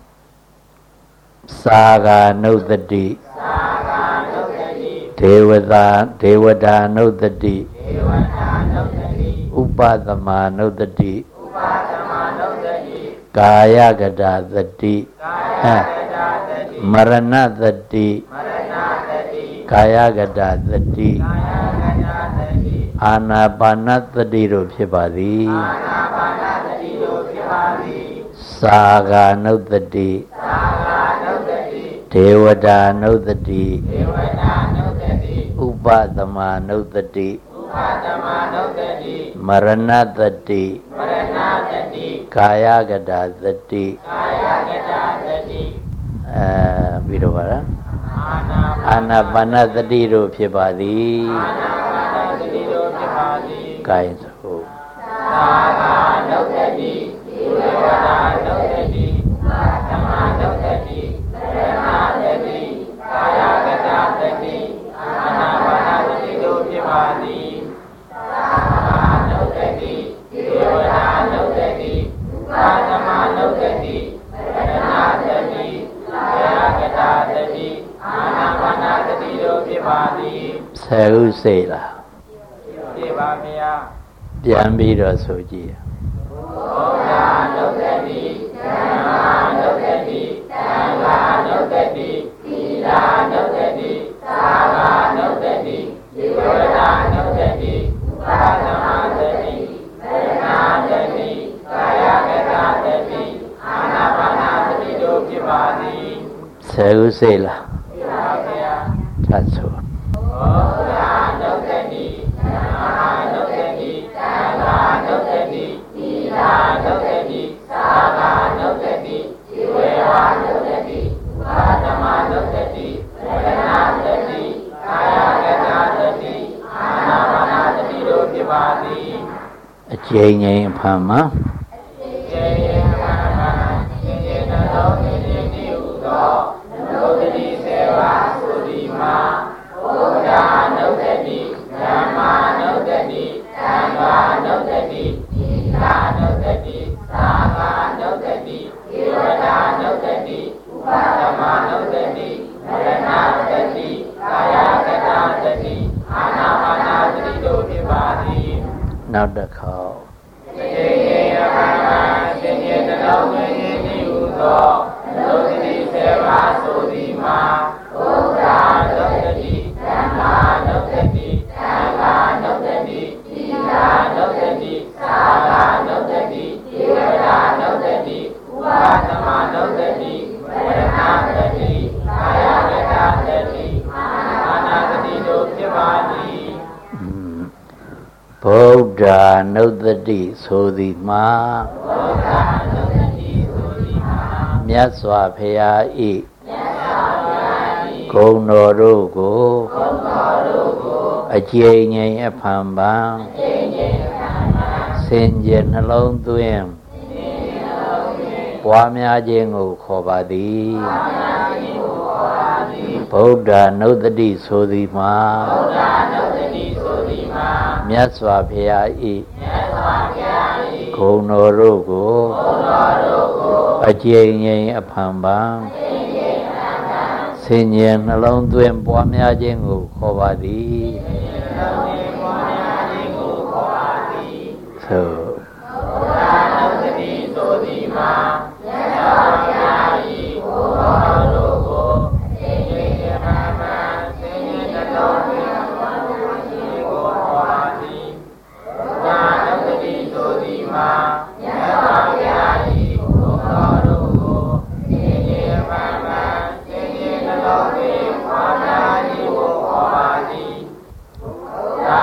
စာဂာနုဒတိစာဂာနုဒတိဒေဝတာဒေဝတာနုဒတိဒေဝတာနုဒတိဥပသမနုဒတိဥပသမနုဒတိကာယကတာတတိကာယကတာတတိမရဏတတိမရဏတတိကာယကတာတတိကာယကတာတတိအာနာပါနတတိတို့ဖြစ်ပါသည်အာနာပါနတတိတို့ဖြစ်ပါသည်စာဂာနုဒတိစာဂာနုဒတိဒေဝတာနုဒတိဒေဝတာနုဒတိဥပသမနုဒတိဥပသမနုဒတိမရဏတတိမရဏတတိကာယကတာတတိကာယကတာတတိအဲပြီးတော့ပါလားအာနာပါနတတိတို့ဖြစ်ပါသည်အာနာပါနတတိတို့ဖြစ်ပါသည်ကိုင်းဆိုသာဂာနုဒတိဒေဝတာနုဒတိသမနုဒတိရဏတတိကာယကတာတတိအာနာပါနတတိတို့ဖြစ်ပါသည်သာဂာနုဒတိဒေဝတာနုဒတိသမနုဒတိရဏတတိကာယကတာတတိအာနာပါနတတိတို့ဖြစ်ပါသည်ဆယ်ခုစိတ်လားပြပါမယပြန်ပြီးတော့ဆိုကြည့်ဘောဓာနုဒတိဓမ္မာနုဒတိသံဃာနုဒတိသီလနုဒတိသာဂာနုဒတိဒေဝတာနုဒတိဥပသမတတိမရဏတတိကာယကတာတတိအာနာပါနတတိတို့ဖြစ်ပါသည်ဆယ်ခုစိတ်လားပြပါဗျာသတ်ဆိုဘောဓာနုဒတိဓမ္မာနုဒတိသံဃာနုဒတိသီလနုဒတိသာဂာနုဒတိဒေဝတာနုဒတိဥပသမနုဒတိမရဏတတိကာယကတာတတိအာနာပါနတတိတို့ဖြစ်ပါသည်အကျဉ်းချင်းအဖန်မှာအကျဉ်းချင်းအဖန်မှာအကျဉ်းချင်းနှလုံးသွင်းခြင်းဒီဟုသောနုဒတိစေဝါသုတိမှာဘုရားနုဒတိဓမ္မာနုဒတိသံဃာနုဒတိသီလနုဒတိသာဂာနုဒတိဒေဝတာနုဒတိဥပသမနုဒတိမရဏတတိကာယကတာတတိအာနာပါနတတိတို့ဖြစ်ပါသည်နောက်တစ်ခေါက်သေယေယဘာမသင်္ကေတလုံးဝိညာဉ်ဒီဟုသောနုဒတိစေဝါသုတိမှာဘုရားနုဒတိဓမ္မာနုဒတိသံဃာနုဒတိသီလနုဒတိသာဂာနုဒတိဒေဝတာနုဒတိဥပသမနုဒတိမရဏတတိကာယကတာတတိအာနာတတိတို့ဖြစ်ပါသည်ဗုဒ္ဓနုဒတိဆိုသည်မှာဗုဒ္ဓနုဒတိဆိုသည်မှာမြတ်စွာဘုရားဤမြတ်စွာဘုရားဤဂုဏ်တော်တို့ကိုဂုဏ်တော်တို့ကိုအကျဉ်းချင်းအဖန်ပန်အကျဉ်းချင်းအဖန်ပန်စင်ကြယ်နှလုံးသွင်းစင်ကြယ်နှလုံးသွင်းပွားများခြင်းကိုခေါ်ပါသည်ပွားများခြင်းကိုခေါ်ပါသည်ဗုဒ္ဓနုဒတိဆိုသည်မှာဗုဒ္ဓနုဒတိဆိုသည်မှာမြတ်စွာဘုရားဤမြတ်စွာဘုရားဤဂုဏ်တော်တို့ကိုဂုဏ်တော်တို့ကိုအကျဉ်းချင်းအဖန်ပန်အကျဉ်းချင်းအဖန်ပန်စင်ကြယ်နှလုံးသွင်းပွားများခြင်းကိုခေါ်ပါသည်စင်ကြယ်နှလုံးသွင်းပွားများခြင်းကိုခေါ်ပါသည်သို့ဗုဒ္ဓနုဒတိဆိုသည်မှာမြတ်စွာဘုရားဤဂုဏ်တော်တို့ကိုအကျဉ်းချင်းအဖန်ပန်စင်ကြယ်နှလုံးသွင်းပွားများခြင်းကိုခေါ်ပါသည်ဗုဒ္ဓနုဒတိဆိုသည်မှာမြတ်စွာဘုရားဤဂုဏ်တော်တို့ကိုအကျဉ်းချင်းအဖန်ပန်စင်ကြယ်နှလုံးသွင်းပွားများခြင်းကိုခေါ်ပါသည်ဗုဒ္ဓ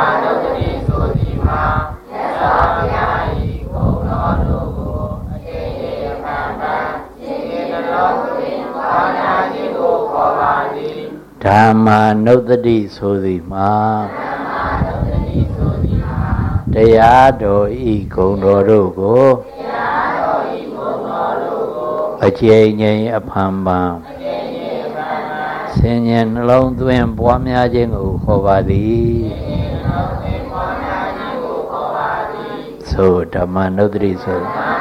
ဓမ္မာနုဿတိဆိုသည်မှာတရားတော်ဤဂုဏ်တော်တို့ကိုအကျဉ်းငြိမ်အဖန်ပန်ဆင်ញံနှလုံးသွင်းပွားများခြင်းကိုခေါ်ပါသည်သို့ဓမ္မနုဿတိဆို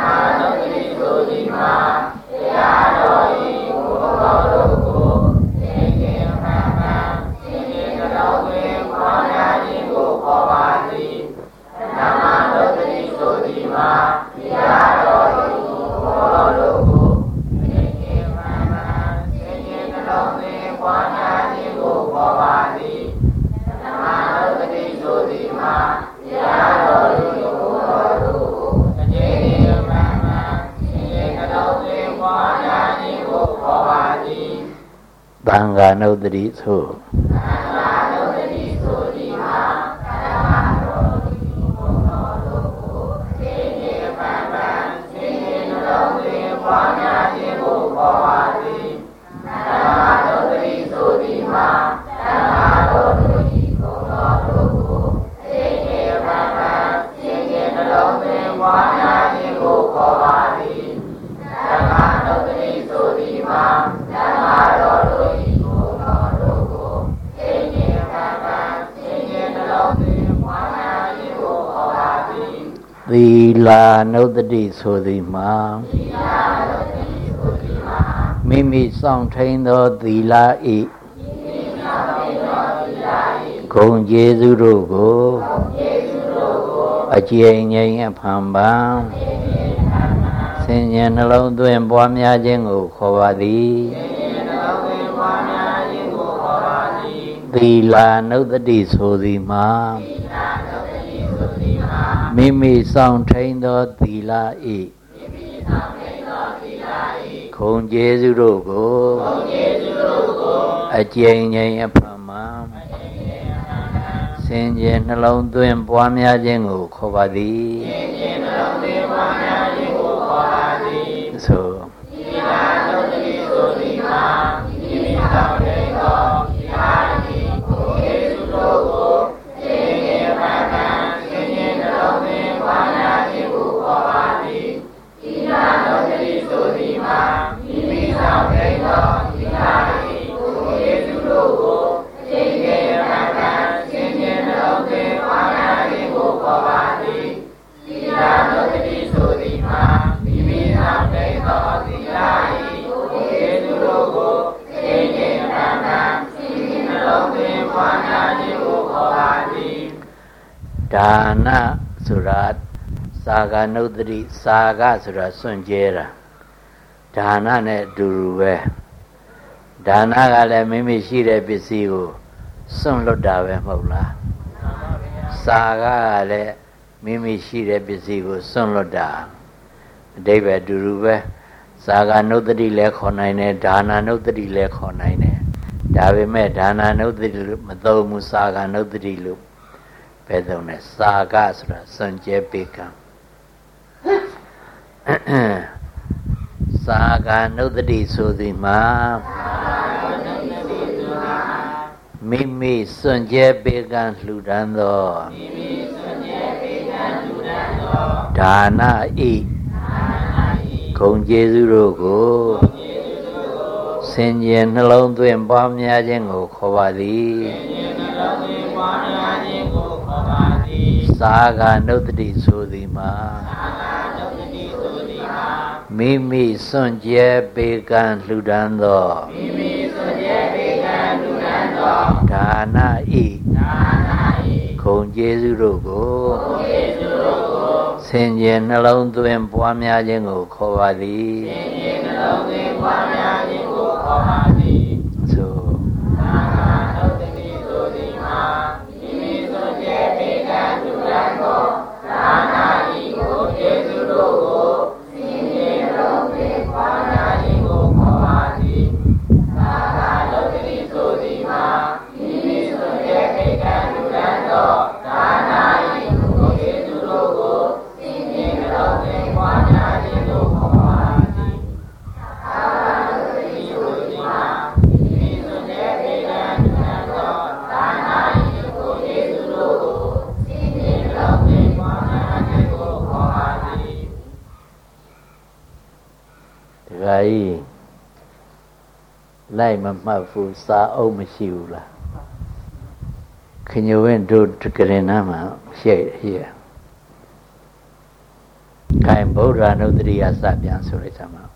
တရားတော်ဤဂုဏ်တော်တို့ကိုဆင်ញံအဖန်ပန်ဆင်ញံနှလုံးသွင်းပွားများခြင်းကိုခေါ်ပါသည်ဓမ္မနုဿတိဆိုသည်မှာတရားတော်ဤဂုဏ်တော်တို့ကိုဆင်ញံအဖန်ပန်ဆင်ញံနှလုံးသွင်းပွားများခြင်းကိုခေါ်ပါသည်ဓမ္မနုဿတိဆိုသည်မှာတရားတော်ဤဂုဏ်တော်တို့ကိုဆင်ញံအဖန်ပန်ဆင်ញံနှလုံးသွင်းပွားများခြင်းကိုခေါ်ပါသည်သံဃာနုဿတိဆိုသံဃာနုဿတိဆိုသည်မှာတရားတော်ဤဂုဏ်တော်တို့ကိုဆင်ញံအဖန်ပန်ဆင်ញံနှလုံးသွင်းပွားများခြင်းကိုခေါ်ပါသည်သံဃာနုဿတိဆိုသည်မှာတရားတော်ဤဂုဏ်တော်တို့ကိုဆင်ញံအဖန်ပန်ဆင်ញံနှလုံးသွင်းပွားများခြင်းကိုခေါ်ပါသည်သံဃာနုဿတိဆိုသည်မှာတရားတော်ဤဂုဏ်တော်တို့ကိုဆင်ញံအဖန်ပန်ဆင်ញံနှလုံးသွင်းပွားများခြင်းကိုခေါ်ပါသည်သီလာနုဿတိဆိုသည်မှာသီလာနုဿတိဆိုသည်မှာမိမိစောင့်ထိန်သောသီလဤမိမိစောင့်ထိန်သောသီလဤဂုဏ်ကျေးဇူးတို့ကိုဂုဏ်ကျေးဇူးတို့ကိုအကျဉ်းငြိမ်အဖန်ပန်ဆင်ញံနှလုံးသွင်းပွားများခြင်းကိုခေါ်ပါသည်ဆင်ញံနှလုံးသွင်းပွားများခြင်းကိုခေါ်ပါသည်သီလာနုဿတိဆိုသည်မှာသီလာနုဿတိဆိုသည်မှာမိမိစောင့်ထိန်သောသီလဤမိမိစောင့်ထိန်သောသီလဤဂုဏ်ကျေးဇူးတို့ကိုဂုဏ်ကျေးဇူးတို့ကိုအကျဉ်းငြိမ်အဖန်ပန်ဆင်ញံနှလုံးသွင်းပွားများခြင်းကိုခေါ်ပါသည်ဆင်ញံနှလုံးသွင်းပွားများခြင်းကိုခေါ်ပါသည်ဆိုသီလာနုဿတိဆိုသည်မှာမိမိစောင့်ထိန်သောသီလဤဂုဏ်ကျေးဇူးတို့ကိုဆင်ញံအဖန်ပန်ဆင်ញံနှလုံးသွင်းပွားများခြင်းကိုခေါ်ပါသည်သီလာနုဿတိဆိုသည်မှာမိမိစောင့်ထိန်သောသီလဤဂုဏ်ကျေးဇူးတို့ကိုဆင်ញံအဖန်ပန်ဆင်ញံနှလုံးသွင်းပွားများခြင်းကိုခေါ်ပါသည်သီလာနုဿတိဆိုသည်မှာမိမိစောင့်ထိန်သောသီလဤဂုဏ်ကျေးဇူးတို့ကိုဆင်ញံအဖန်ပန်ဆင်ញံနှလုံးသွင်းပွားများခြင်းကိုခေါ်ပါသည်ဒါနဆိုတာစာဂနုဿတိစာဂဆိုတာစွန့်ကြဲတာဒါနနဲ့အတူတူပဲဒါနကလည်းမိမိရှိတဲ့ပစ္စည်းကိုစွန့်လွတ်တာပဲမဟုတ်လားစာဂကလည်းမိမိရှိတဲ့ပစ္စည်းကိုစွန့်လွတ်တာအဓိပ္ပာယ်အတူတူပဲစာဂနုဿတိလည်းခေါ်နိုင်တယ်ဒါနနုဿတိလည်းခေါ်နိုင်တယ်ဒါပေမဲ့ဒါနနုဿတိလို့မသုံးဘူးစာဂနုဿတိလို့ပဲသုံးတယ်စာဂဆိုတာစွန့်ကြဲပေးကံစာဂနုဿတိဆိုသည်မှာမိမိစွန့်ကြဲပေးကံလှူဒန်းသောမိမိစွန့်ကြဲပေးကံလှူဒန်းသောဒါနဤဂုဏ်ကျေးဇူးတို့ကိုဆင်ញံနှလုံးသွင်းပွားများခြင်းကိုခေါ်ပါသည်ဆင်ញံနှလုံးသွင်းပွားများခြင်းကိုခေါ်ပါသည်စာဂနုဿတိဆိုသည်မှာစာဂနုဿတိဆိုသည်မှာမိမိစွန့်ကြဲပေးကံလှူဒန်းသောမိမိစွန့်ကြဲပေးကံလှူဒန်းသောဒါနဤဒါနဤဂုဏ်ကျေးဇူးတို့ကိုဂုဏ်ကျေးဇူးတို့ကိုဆင်ញံနှလုံးသွင်းပွားများခြင်းကိုခေါ်ပါသည်ဆင်ញံနှလုံးသွင်းပွားများခြင်းကိုခေါ်ပါသည်သို့သာဂနုဿတိဆိုသည်မှာမိမိစွန့်ကြဲပေးကံလှူဒန်းသောဒါနဤဂုဏ်ကျေးဇူးတို့ကိုဆင်ញံနှလုံးသွင်းပွားများခြင်းကိုခေါ်ပါသည်သာဂနုဿတိဆိုသည်မှာမိမိစွန့်ကြဲပေးကံလှူဒန်းသောဒါနဤဂုဏ်ကျေးဇူးတို့ကိုဆင်ញံနှလုံးသွင်းပွားများခြင်းကိုခေါ်ပါသည်သာဂနုဿတိ guy like my mother saw oh machula can you went to to get in ama share here kind Buddha no three as that answer it ama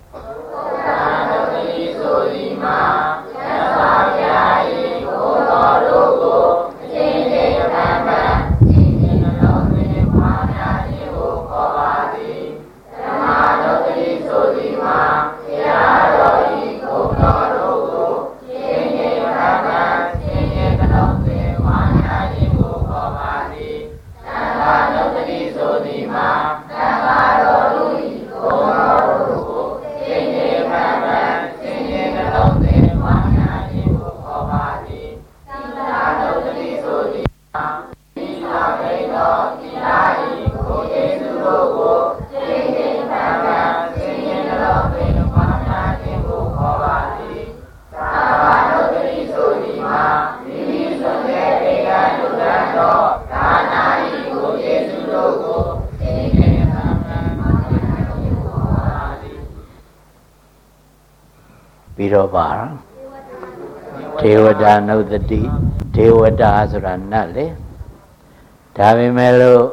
Virobar Devada no the D Devada Asura Nale Davimelo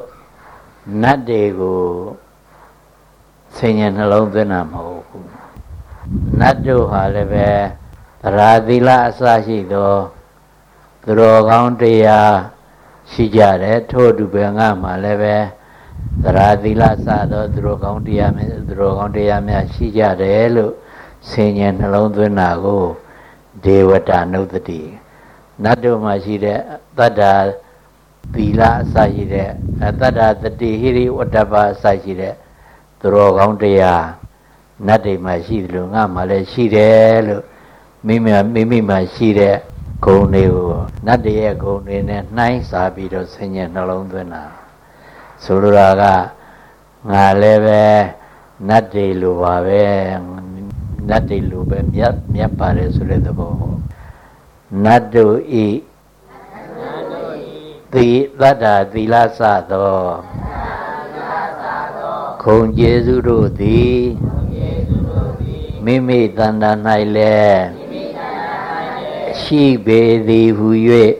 Nadego Singing along the Namo Nadu Haleve Radila Sashi the Rogandia Shijare Todu Bengama Leve the Radila Sado the Rogandia the Rogandia Shijare Singing along the Nago, Devata no the D. Nado Mashide, Tada, Vila Sajide, Tada the D, Hiri, whatever Sajide, the Rogandia, Nade Mashidu, Namale Shide, Mimi, Mimi Mashide, Koneo, Nade Gone, nice Abido singing along the Na. Suraga, Naleve, Nade Luave. Nati lube miat miat pare sule dabo nadu I di lada di la sa do khong Jesu do di mimi tanda nai le shi be di hu yue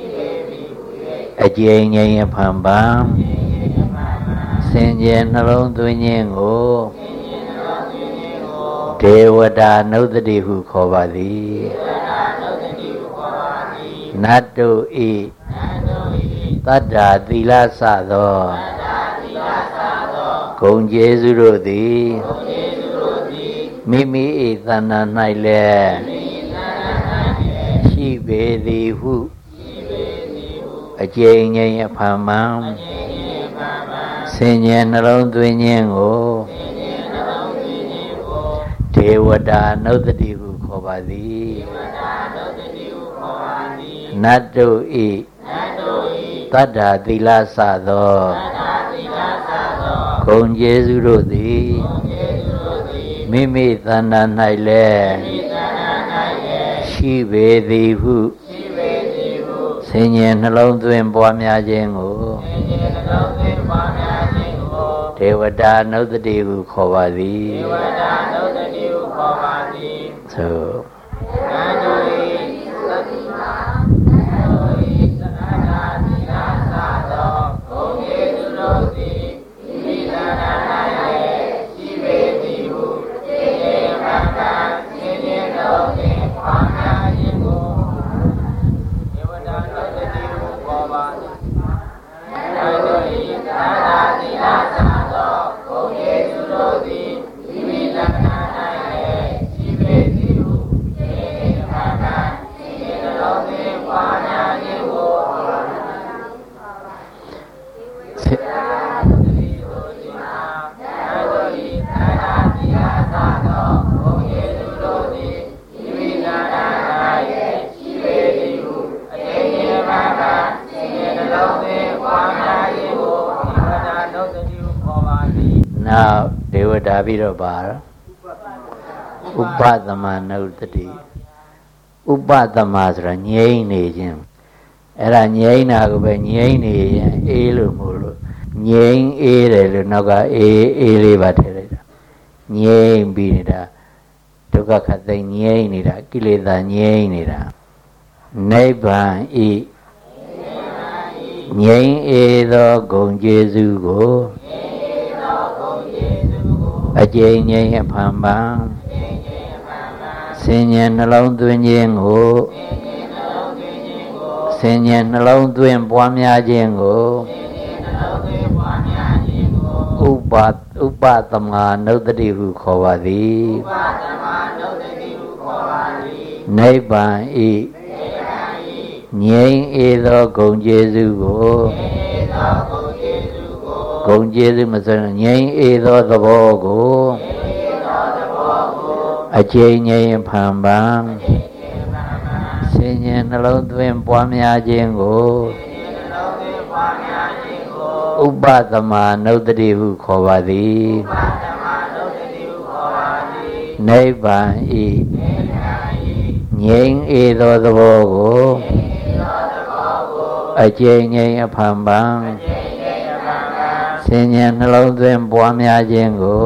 a jai ngai phan ba sin je nalong twin yin ko Devada no the D who cover thee Nadu I Tada Dila Sado Kong Jesu Rodi Mimi Ithana Naile She be the who a jang a pamam Singing around the Yango Devada no the D who cover thee Nadu I Tada Dila Sado Kong Jesu Rodi Mimi Thana Naile She be the who Singing along to him Boamia Jengo Devada no the D who cover thee So Now they were Davido Bar Upadama no the D Upadamasra Nyain agent Era Nyaina go by Nyain Elu Mulu Nyain Ere Naga E Elevated ငြိမ့်ပြီးနေတာဒုက္ခခတ်သိငြိမ့်နေတာကိလေသာငြိမ့်နေတာနိဗ္ဗာန်ဤငြိမ့်ဧသောဂုဏ်ကျေးဇူးကိုအကျဉ်းငြိမ့်အဖန်ပန်ဆင်ញံနှလုံးသွင်းခြင်းကိုဆင်ញံနှလုံးသွင်းပွားများခြင်းကိုဥပဥပသမာနုတ္တိဟုခေါ်ပါသည်ဥပသမာနုတ္တိဟုခေါ်ပါသည်နိဗ္ဗာန်ဤငြိမ့်ဧသောဂုဏ်ကျေးဇူးကိုဂုဏ်ကျေးဇူးမဆိုငြိမ့်ဧသောသဘောကိုအကျဉ်းငြိမ့်ဖန်ပန်ဆင်ញံနှလုံးသွင်းပွားများခြင်းကိုဥပသမာနုတ္တိဟုခေါ်ပါသည်နိဗ္ဗာန်ဤငြိမ့်ဧသောသဘောကိုအကျဉ်းငြိမ့်အဖန်ပန်ဆင်ញံနှလုံးသွင်းပွားများခြင်းကို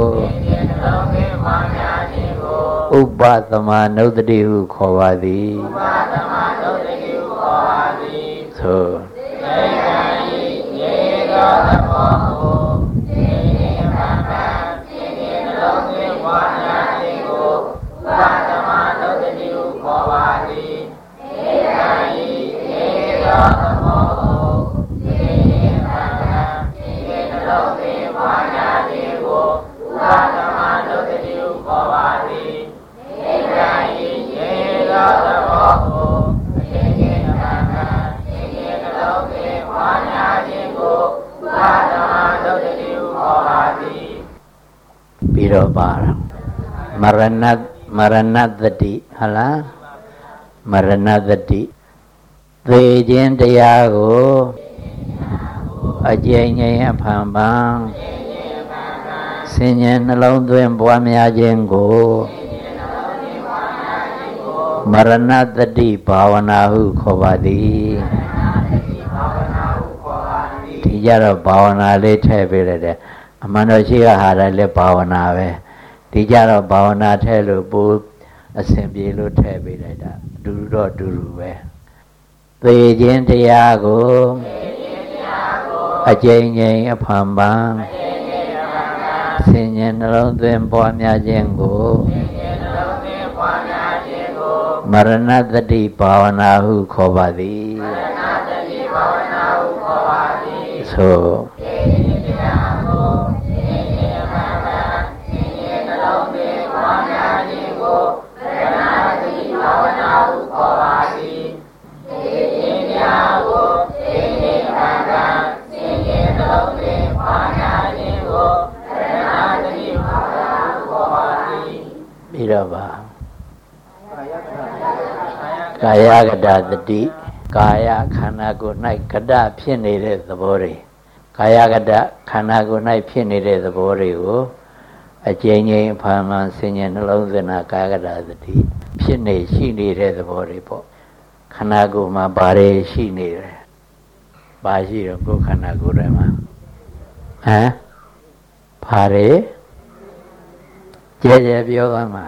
ဥပသမာနုတ္တိဟုခေါ်ပါသည်ဥပသမာနုတ္တိဟုခေါ်ပါသည်သို့နိဗ္ဗာန်ဤငြိမ့်သောသဘောကိုဆင်ញံအဖန်ပန်ဆင်ញံနှလုံးသွင်းပွားများခြင်းကိုဥပသမာနုတ္တိဟုခေါ်ပါသည်နိဗ္ဗာန်ဤငြိမ့်သောသဘောကိုဆင်ញံအဖန်ပန်ဆင်ញံနှလုံးသွင်းပွားများခြင်းကိုဥပသမာနုတ္တိဟုခေါ်ပါသည်နိဗ္ဗာန်ဤငြိမ့်သောသဘောကိုဆင်ញံအဖန်ပန်ဆင်ញံနှလုံးသွင်းပွားများခြင်းကိုဥပသမာနုတ္တိဟုခေါ်ပါသည်ပြီးတော့ပါမရဏမရဏတတိဟုတ်လားမရဏတတိသေခြင်းတရားကိုအကျဉ်းငြိမ်အဖန်ပန်ဆင်ញံနှလုံးသွင်းပွားများခြင်းကိုမရဏတတိဘာဝနာဟုခေါ်ပါသည်ဒီကြတော့ဘာဝနာလေးထည့်ပေးလိုက်တယ်အမှန်တော့ရှိကဟာလည်းလည်းဘာဝနာပဲဒီကြတော့ဘာဝနာထည့်လို့ပိုအစဉ်ပြေလို့ထည့်ပေးလိုက်တာအတူတူတော့အတူတူပဲသေခြင်းတရားကိုအကျဉ်းငြိမ်အဖန်ပန်ဆင်ញံနှလုံးသွင်းပွားများခြင်းကိုမရဏတတိဘာဝနာဟုခေါ်ပါသည်မရဏတတိဘာဝနာဟုခေါ်ပါသည်သို့ပြီးတော့ပါကာယကတသတိကာယခန္ဓာကိုယ်၌ကတဖြစ်နေတဲ့သဘောတွေကာယကတခန္ဓာကိုယ်၌ဖြစ်နေတဲ့သဘောတွေကိုအကျဉ်းချင်းအဖန်မှန်ဆင်ញံနှလုံးသွင်းတာကာယကတသတိဖြစ်နေရှိနေတဲ့သဘောတွေပေါ့ခန္ဓာကိုယ်မှာဘာတွေရှိနေတယ်ဘာရှိတော့ကိုယ်ခန္ဓာကိုယ်ထဲမှာဟမ်ဘာတွေကြဲကြဲပြောသွားမှာ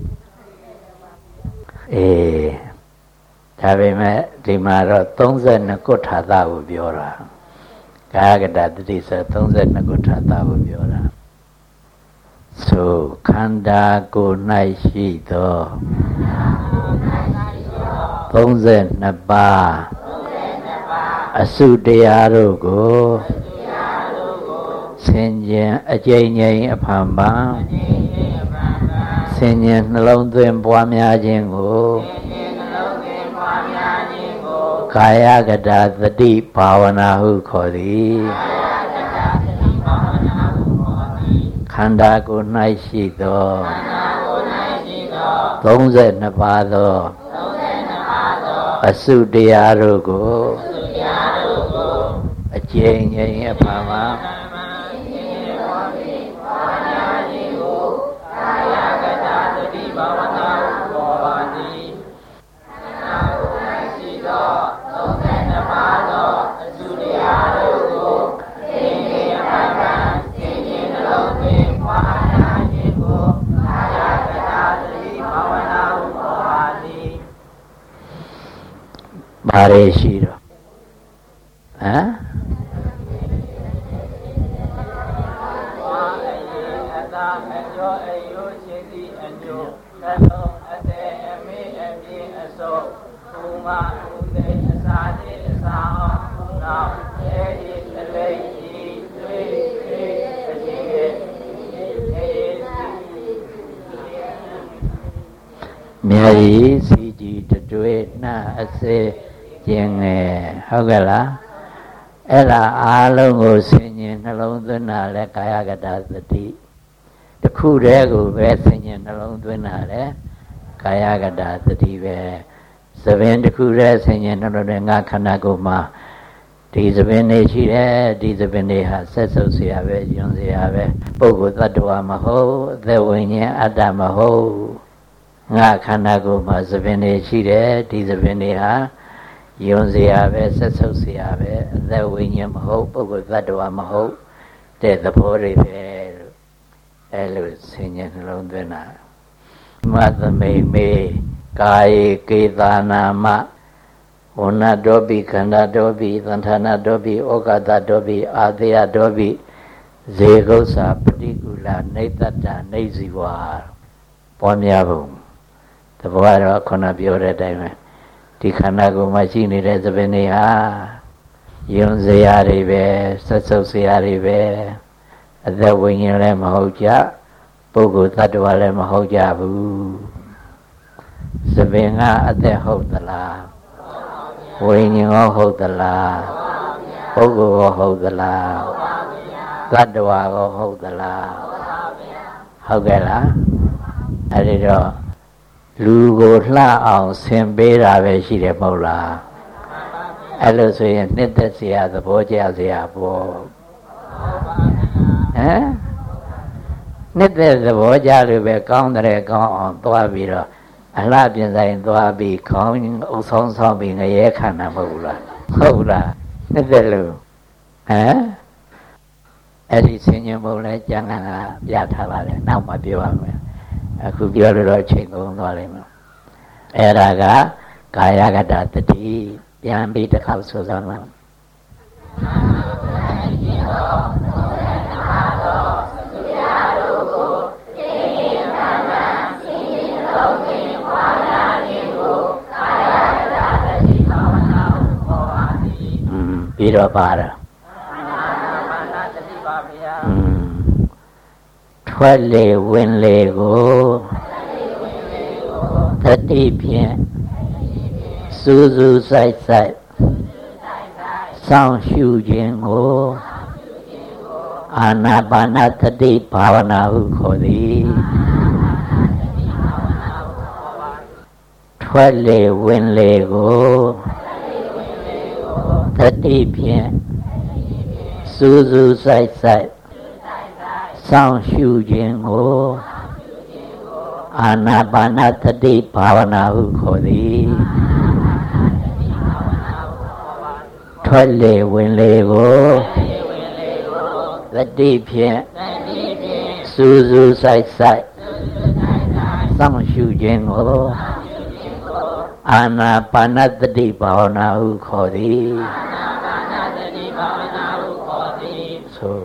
အေးဒါပေမဲ့ဒီမှာတော့သုံးဆယ်နှစ်ကုဋ္ဌာသကိုပြောတာကာယကတသတိဆိုသုံးဆယ်နှစ်ကုဋ္ဌာသကိုပြောတာဆိုခန္ဓာကိုယ်၌ရှိသောသုံးဆယ်နှစ်ပါးအစုတရားတို့ကိုဆင်ញံအကျဉ်းငြိမ်အဖန်ပန်ဆင်ញံနှလုံးသွင်းပွားများခြင်းကိုကာယကတသတိဘာဝနာဟုခေါ်သည်ခန္ဓာကိုယ်၌ရှိသောသုံးဆယ်နှစ်ပါးသောအစုတရားတို့ကိုအကျဉ်းငြိမ်အဖန်ပန်တွေရှိတော့ဟမ်မြတ်ကြီးစီကြီးတွေ့နှာအစေကျင်ငယ်ဟုတ်ကဲ့လားအဲ့ဒါအားလုံးကိုဆင်ញင်နှလုံးသွင်းတာလဲကာယကတသတိတစ်ခုတည်းကိုပဲဆင်ញင်နှလုံးသွင်းတာလဲကာယကတသတိပဲသဘင်တစ်ခုတည်းဆင်ញင်နှလုံးသွင်းငါခန္ဓာကိုယ်မှာဒီသဘင်တွေရှိတယ်ဒီသဘင်တွေဟာဆက်ဆုပ်เสียပဲယွန်းเสียပဲပုဂ္ဂိုလ်သတ္တဝါမဟုတ်အသက်ဝိညာဉ်အတ္တမဟုတ်ငါခန္ဓာကိုယ်မှာသဘင်တွေရှိတယ်ဒီသဘင်တွေဟာယွန်းเสียပဲဆက်ဆုပ်เสียပဲအသက်ဝိညာဉ်မဟုတ်ပုဂ္ဂိုလ်သတ္တဝါမဟုတ်တဲ့သဘောတွေပဲလို့အဲလိုဆင်ញင်နှလုံးသွင်းတာမသမိမေကာယေကေသနာမဝဏတောပိခန္ဓာတောပိသန္ဌာနတောပိဩဃတတောပိအာသယတောပိဇေကုစ္စာပฏิကူလနေတ္တနေဇီဝါပွားများပုံသဘောကတော့ခုနပြောတဲ့အတိုင်းပဲဒီခန္ဓာကိုယ်မှာရှိနေတဲ့သဘင်တွေဟာယွန်းစရာတွေပဲဆက်ဆုပ်စရာတွေပဲအသက်ဝိညာဉ်လည်းမဟုတ်ကြပုဂ္ဂိုလ်သတ္တဝါလည်းမဟုတ်ကြဘူးသဘင်ကအသက်ဟုတ်သလားဝိညာဉ်ရောဟုတ်သလားပုဂ္ဂိုလ်ရောဟုတ်သလားသတ္တဝါရောဟုတ်သလားဟုတ်ကဲ့လားအဲဒီတော့လူကိုလှအောင်ဆင်ပေးတာပဲရှိတယ်မဟုတ်လားအဲ့လိုဆိုရင်နှစ်သက်เสียသဘောကျเสียပေါ့ဟမ်နှစ်သက်သဘောကျလို့ပဲကောင်းတယ်ကောင်းအောင်သွားပြီးတော့အလှပြင်ဆိုင်သွားပြီးခေါင်းအုပ်ဆောင်ဆောင်ပြီးငရဲခံတာမဟုတ်လားဟုတ်လားနှစ်သက်လို့ဟမ်အဲ့ဒီဆင်ញံပုံလဲကျန်ကပြထားပါလေနောက်မှပြောပါမယ်အခုပြောလို့တော့ချိန်ကုန်သွားလိမ့်မယ်အဲ့ဒါကကာယကတသတိပြန်ပြီးတစ်ခါဆိုစမ်းပါပြီးတော့ပါတော့ထွက်လေဝင်လေကိုသတိဖြင့်စူးစူးဆိုင်ဆိုင်စောင့်ရှုခြင်းကိုအာနာပါနသတိဘာဝနာဟုခေါ်သည်ထွက်လေဝင်လေကိုသတိဖြင့်စူးစူးဆိုင်ဆိုင်စောင့်ရှုခြင်းကိုအာနာပါနသတိဘာဝနာဟုခေါ်သည်ထွက်လေဝင်လေကိုသတိဖြင့်စူးစူးဆိုင်ဆိုင်စောင့်ရှုခြင်းကိုအာနာပါနသတိဘာဝနာဟုခေါ်သည်ဆို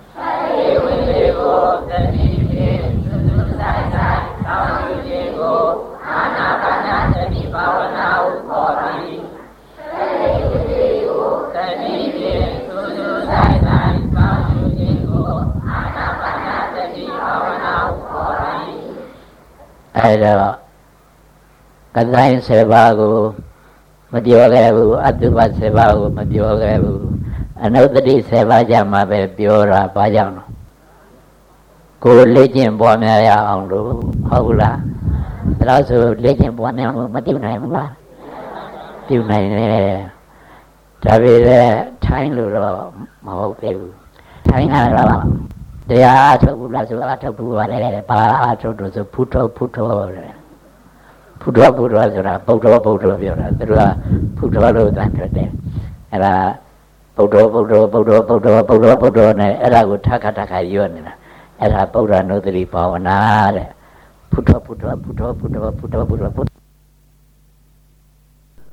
အဲ့တော့ကတိုင်းဆယ်ပါးကိုမပြောခဲ့ဘူးအတုပဆယ်ပါးကိုမပြောခဲ့ဘူးအနုတ္တိဆယ်ပါးကြမှာပဲပြောတာဘာကြောင့်လဲကိုလေ့ကျင့်ပွားများရအောင်လို့ဟုတ်လားဒါဆိုလေ့ကျင့်ပွားများမပြုနိုင်ဘူးလားပြုနိုင်တယ်ဒါပေမဲ့ထိုင်းလို့တော့မဟုတ်သေးဘူးထိုင်းကတော့တရားအထုတ်ဘူးလားဆိုအထုတ်ဘူးပါလေဘာအထုတ်လို့ဆိုဖုထောဖုထောတယ်ဖုထောဖုထောဆိုတာဗုဒ္ဓဗုဒ္ဓပြောတာသူကဖုထောလို့တန်ထွက်တယ်အဲ့ဒါဗုဒ္ဓဗုဒ္ဓဗုဒ္ဓဗုဒ္ဓဗုဒ္ဓဗုဒ္ဓနဲ့အဲ့ဒါကိုထခထခရွတ်နေတာအဲ့ဒါဗုဒ္ဓနုတ္တိဘာဝနာတဲ့ဖုထောဖုထောဖုထောဖုထောဖုထောဖုထော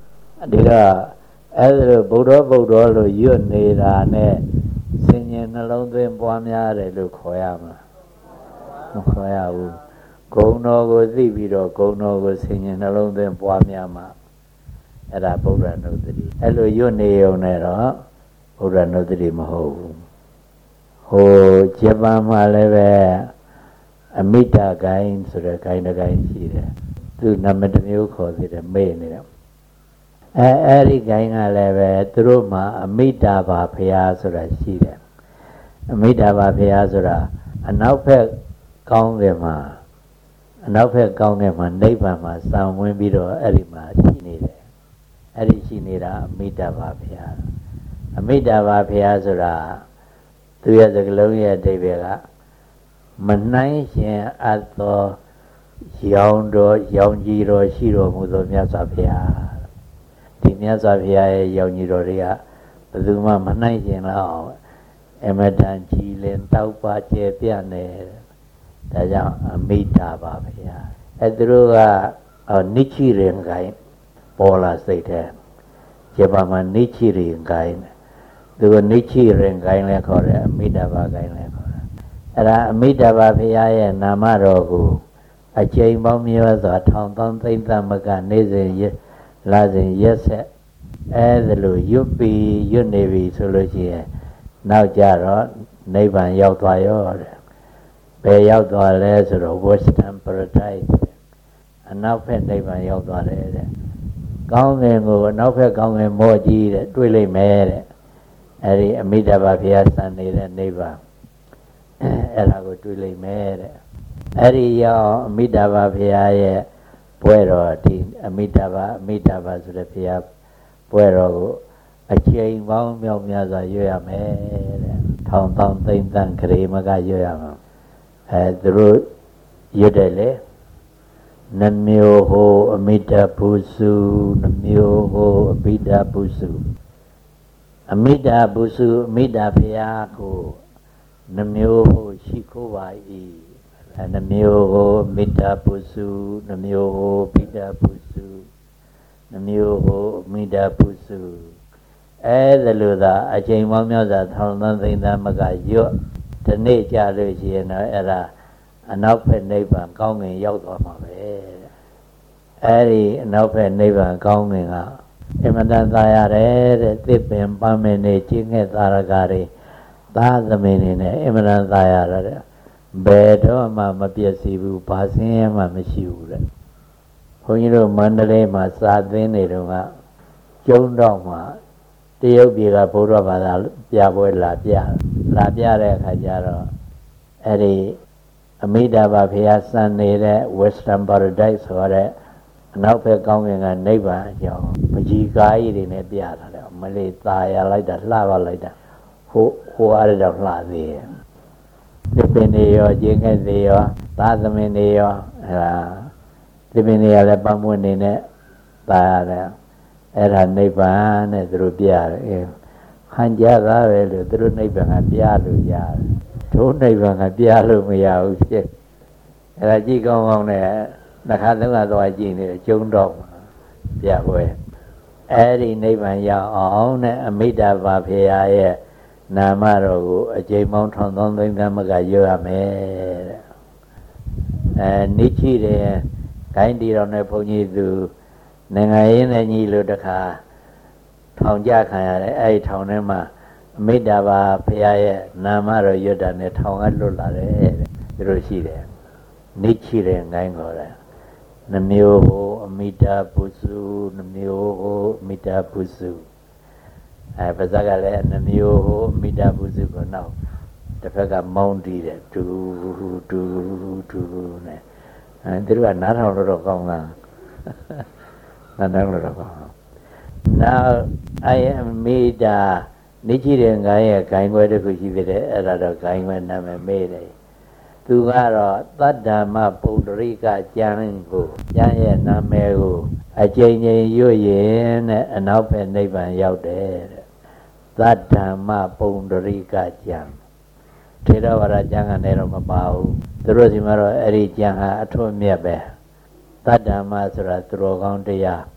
ဒီတော့အဲ့ဒါဗုဒ္ဓဗုဒ္ဓလို့ရွတ်နေတာနဲ့ဆင်ញင်နှလုံးသွင်းပွားများတယ်လို့ခေါ်ရမှာမခေါ်ရဘူးဂုဏ်တော်ကိုသိပြီးတော့ဂုဏ်တော်ကိုဆင်ញင်နှလုံးသွင်းပွားများမှာအဲ့ဒါဗုဒ္ဓနုတ္တိအဲ့လိုရွတ်နေုံနဲ့တော့ဗုဒ္ဓနုတ္တိမဟုတ်ဘူးဟိုဂျပန်မှာလည်းပဲအမိတဂိုင်းဆိုတဲ့ဂိုင်းတစ်ဂိုင်းရှိတယ်သူနာမည်တစ်မျိုးခေါ်သေးတယ်မေ့နေတယ်အဲအဲ့ဒီဂိုင်းကလည်းပဲသူတို့မှာအမိတာဘာဖရာဆိုတာရှိတယ်အမိတာဘာဖရာဆိုတာအနောက်ဘက်ကောင်းကင်မှာအနောက်ဘက်ကောင်းကင်မှာနိဗ္ဗာန်မှာစံဝင်ပြီးတော့အဲ့ဒီမှာရှိနေတယ်အဲ့ဒီရှိနေတာအမိတာဘာဖရာအမိတာဘာဖရာဆိုတာသူရဲ့စကလုံးရဲ့အဓိပ္ပာယ်ကမနှိုင်းရှင်အပ်သောရောင်တော်ရောင်ကြီးတော်ရှိတော်မူသောမြတ်စွာဘုရားဒီမြတ်စွာဘုရားရဲ့ရောင်ကြီးတော်တွေကဘယ်သူမှမနှိုင်းရှင်လောက်အောင်အမတန်ကြည်လင်တောက်ပါကျယ်ပြန့်နေဒါကြောင့်အမိတာပါဘုရားအဲသူတို့ကနိချိရင်ကိုင်းပေါ်လာစိတ်တဲ့ဂျပန်မှာနိချိရင်ကိုင်းသူကနိချိရင်ကိုင်းလဲခေါ်တယ်အမိတာပါကိုင်းလဲခေါ်တယ်အဲ့ဒါအမိတာပါဘုရားရဲ့နာမတော်ကိုအကျိန်ပေါင်းများစွာထောင်သောသိမ့်သမကနေစဉ်လာစဉ်ရက်ဆက်အဲဒါလိုရွတ်ပြီးရွတ်နေပြီဆိုလို့ရှိရင်နောက်ကြတော့နိဗ္ဗာန်ရောက်သွားရောတဲ့ဘယ်ရောက်သွားလဲဆိုတော့ Western Paradise အနောက်ဘက်နိဗ္ဗာန်ရောက်သွားတယ်တဲ့ကောင်းငင်ကိုအနောက်ဘက်ကောင်းငင်မော့ကြီးတဲ့တွေ့လိုက်မယ်တဲ့အဲဒီအမိတ္တဘာဘုရားစံနေတဲ့နိဗ္ဗာန်အဲ့ဒါကိုတွေ့လိုက်မယ်တဲ့အဲ့ဒီရောက်အမိတ္တဘာဘုရားရဲ့ပွဲတော်ဒီအမိတ္တဘာအမိတ္တဘာဆိုတဲ့ဘုရားပွဲတော်ကိုအချိန်ပေါင်းမြောက်များစွာရွတ်ရမယ်တဲ့ထောင်တောင်သိမ့်တန်ခရေမကရွတ်ရမှာအဲသူတို့ရွတ်တယ်လေနှမျိုးဟိုအမိတ္တဘုစုနှမျိုးဟိုအမိတ္တဘုစုအမိတ္တဘုစုအမိတ္တဘုရားကိုနှမျိုးဟိုရှိခိုးပါ၏အဲနှမျိုးဟိုအမိတ္တဘုစုနှမျိုးဟိုပိတ္တဘုစုနှမျိုးဟိုအမိတ္တဘုစုအဲဒါလို့သာအချိန်ပေါင်းများစွာထောင်သန်းသိန်းသားမကရွတ်ဒီနေ့ကြလို့ရှိရင်တော့အဲ့ဒါအနောက်ဘက်နိဗ္ဗာန်ကောင်းငင်ရောက်သွားမှာပဲအဲဒီအနောက်ဘက်နိဗ္ဗာန်ကောင်းငင်ကအမှန်တန်သာရတယ်တဲ့သစ်ပင်ပန်းမင်းနေကျင်းခဲ့သာရကတွေသားသမီးနေနဲ့အမှန်တန်သာရတဲ့ဘယ်တော့မှမပြည့်စည်ဘူးဘာဆင်းရဲမှမရှိဘူးတဲ့ဘုန်းကြီးတို့မန္တလေးမှာစာသင်နေတော့ကကျုံတော့မှာတရုတ်ပြည်ကဘုရားဘာသာပြပွဲလာပြလာပြတဲ့အခါကျတော့အဲ့ဒီအမိတ္တဘာဘုရားစံနေတဲ့ Western Paradise ဆိုတဲ့အနောက်ဘက်ကောင်းကင်ကနိဗ္ဗာန်အကြောင်းပကြီးကားကြီးတွေနဲ့ပြတာလေမလေးตาရလိုက်တာလှပါလိုက်တာဟိုဟိုအားတော့လှသေးတယ်ဒီပင်တွေရောကျင်းခဲ့သေးရောသာသမင်တွေရောအဲ့ဒါဒီပင်တွေလည်းပန်းမွေးနေနဲ့ตาရတယ်အဲ့ဒါနိဗ္ဗာန်နဲ့သူတို့ပြတယ်အဲဟန်ကြတာပဲလို့သူတို့နိဗ္ဗာန်ကပြလို့ရတယ်တို့နိဗ္ဗာန်ကပြလို့မရဘူးဖြစ်အဲ့ဒါကြည့်ကောင်းကောင်းနဲ့နှခါသုံးခါသွားကြည့်နေတယ်ကျုံတော့ပြပွဲအဲ့ဒီနိဗ္ဗာန်ရောက်အောင်နဲ့အမိတ္တဘာဘုရားရဲ့နာမတော်ကိုအကျိန်ပေါင်းထောင်သောသိန်းသမကရွတ်ရမယ်တဲ့အဲနိချိတယ်ဂိုင်းတီတော်နဲ့ဘုန်းကြီးသူနိုင်ငံရေးနဲ့ညီလို့တခါထောင်ကြခံရတယ်အဲ့ဒီထောင်ထဲမှာအမိတ္တဘာဘုရားရဲ့နာမတော်ရွတ်တာနဲ့ထောင်ကလွတ်လာတယ်တဲ့သူတို့ရှိတယ်နိချိတယ်ဂိုင်းခေါ်တယ်နှမျိုးဟိုအမိတ္တဘုစုနှမျိုးဟိုအမိတ္တဘုစုအဲပါဇက်ကလည်းနှမျိုးဟိုအမိတ္တဘုစုကိုနောက်တစ်ဖက်ကမောင်းတီးတယ်ဒူဒူဒူနဲ့အဲသူတို့ကနားထောင်လို့တော့ကောင်းလားနားထောင်လို့တော့ကောင်းနောက်အဲအမိတ္တနိချိတဲ့ငါရဲ့ဂိုင်းခွဲတစ်ခုရှိသေးတယ်အဲ့ဒါတော့ဂိုင်းခွဲနာမည်မေးတယ်သူကတော့သတ္တမပုဒ္ဒရိကကျမ်းကိုကျမ်းရဲ့နာမည်ကိုအကျဉ်းချင်းရွတ်ရင်နဲ့အနောက်ဘက်နိဗ္ဗာန်ရောက်တယ်တဲ့သတ္တမပုဒ္ဒရိကကျမ်းထေရဝါဒကျမ်းကနေတော့မပါဘူးသူတို့စီမှာတော့အဲ့ဒီကျမ်းဟာအထွတ်မြတ်ပဲသတ္တမဆိုတာသူတော်ကောင်းတရားပ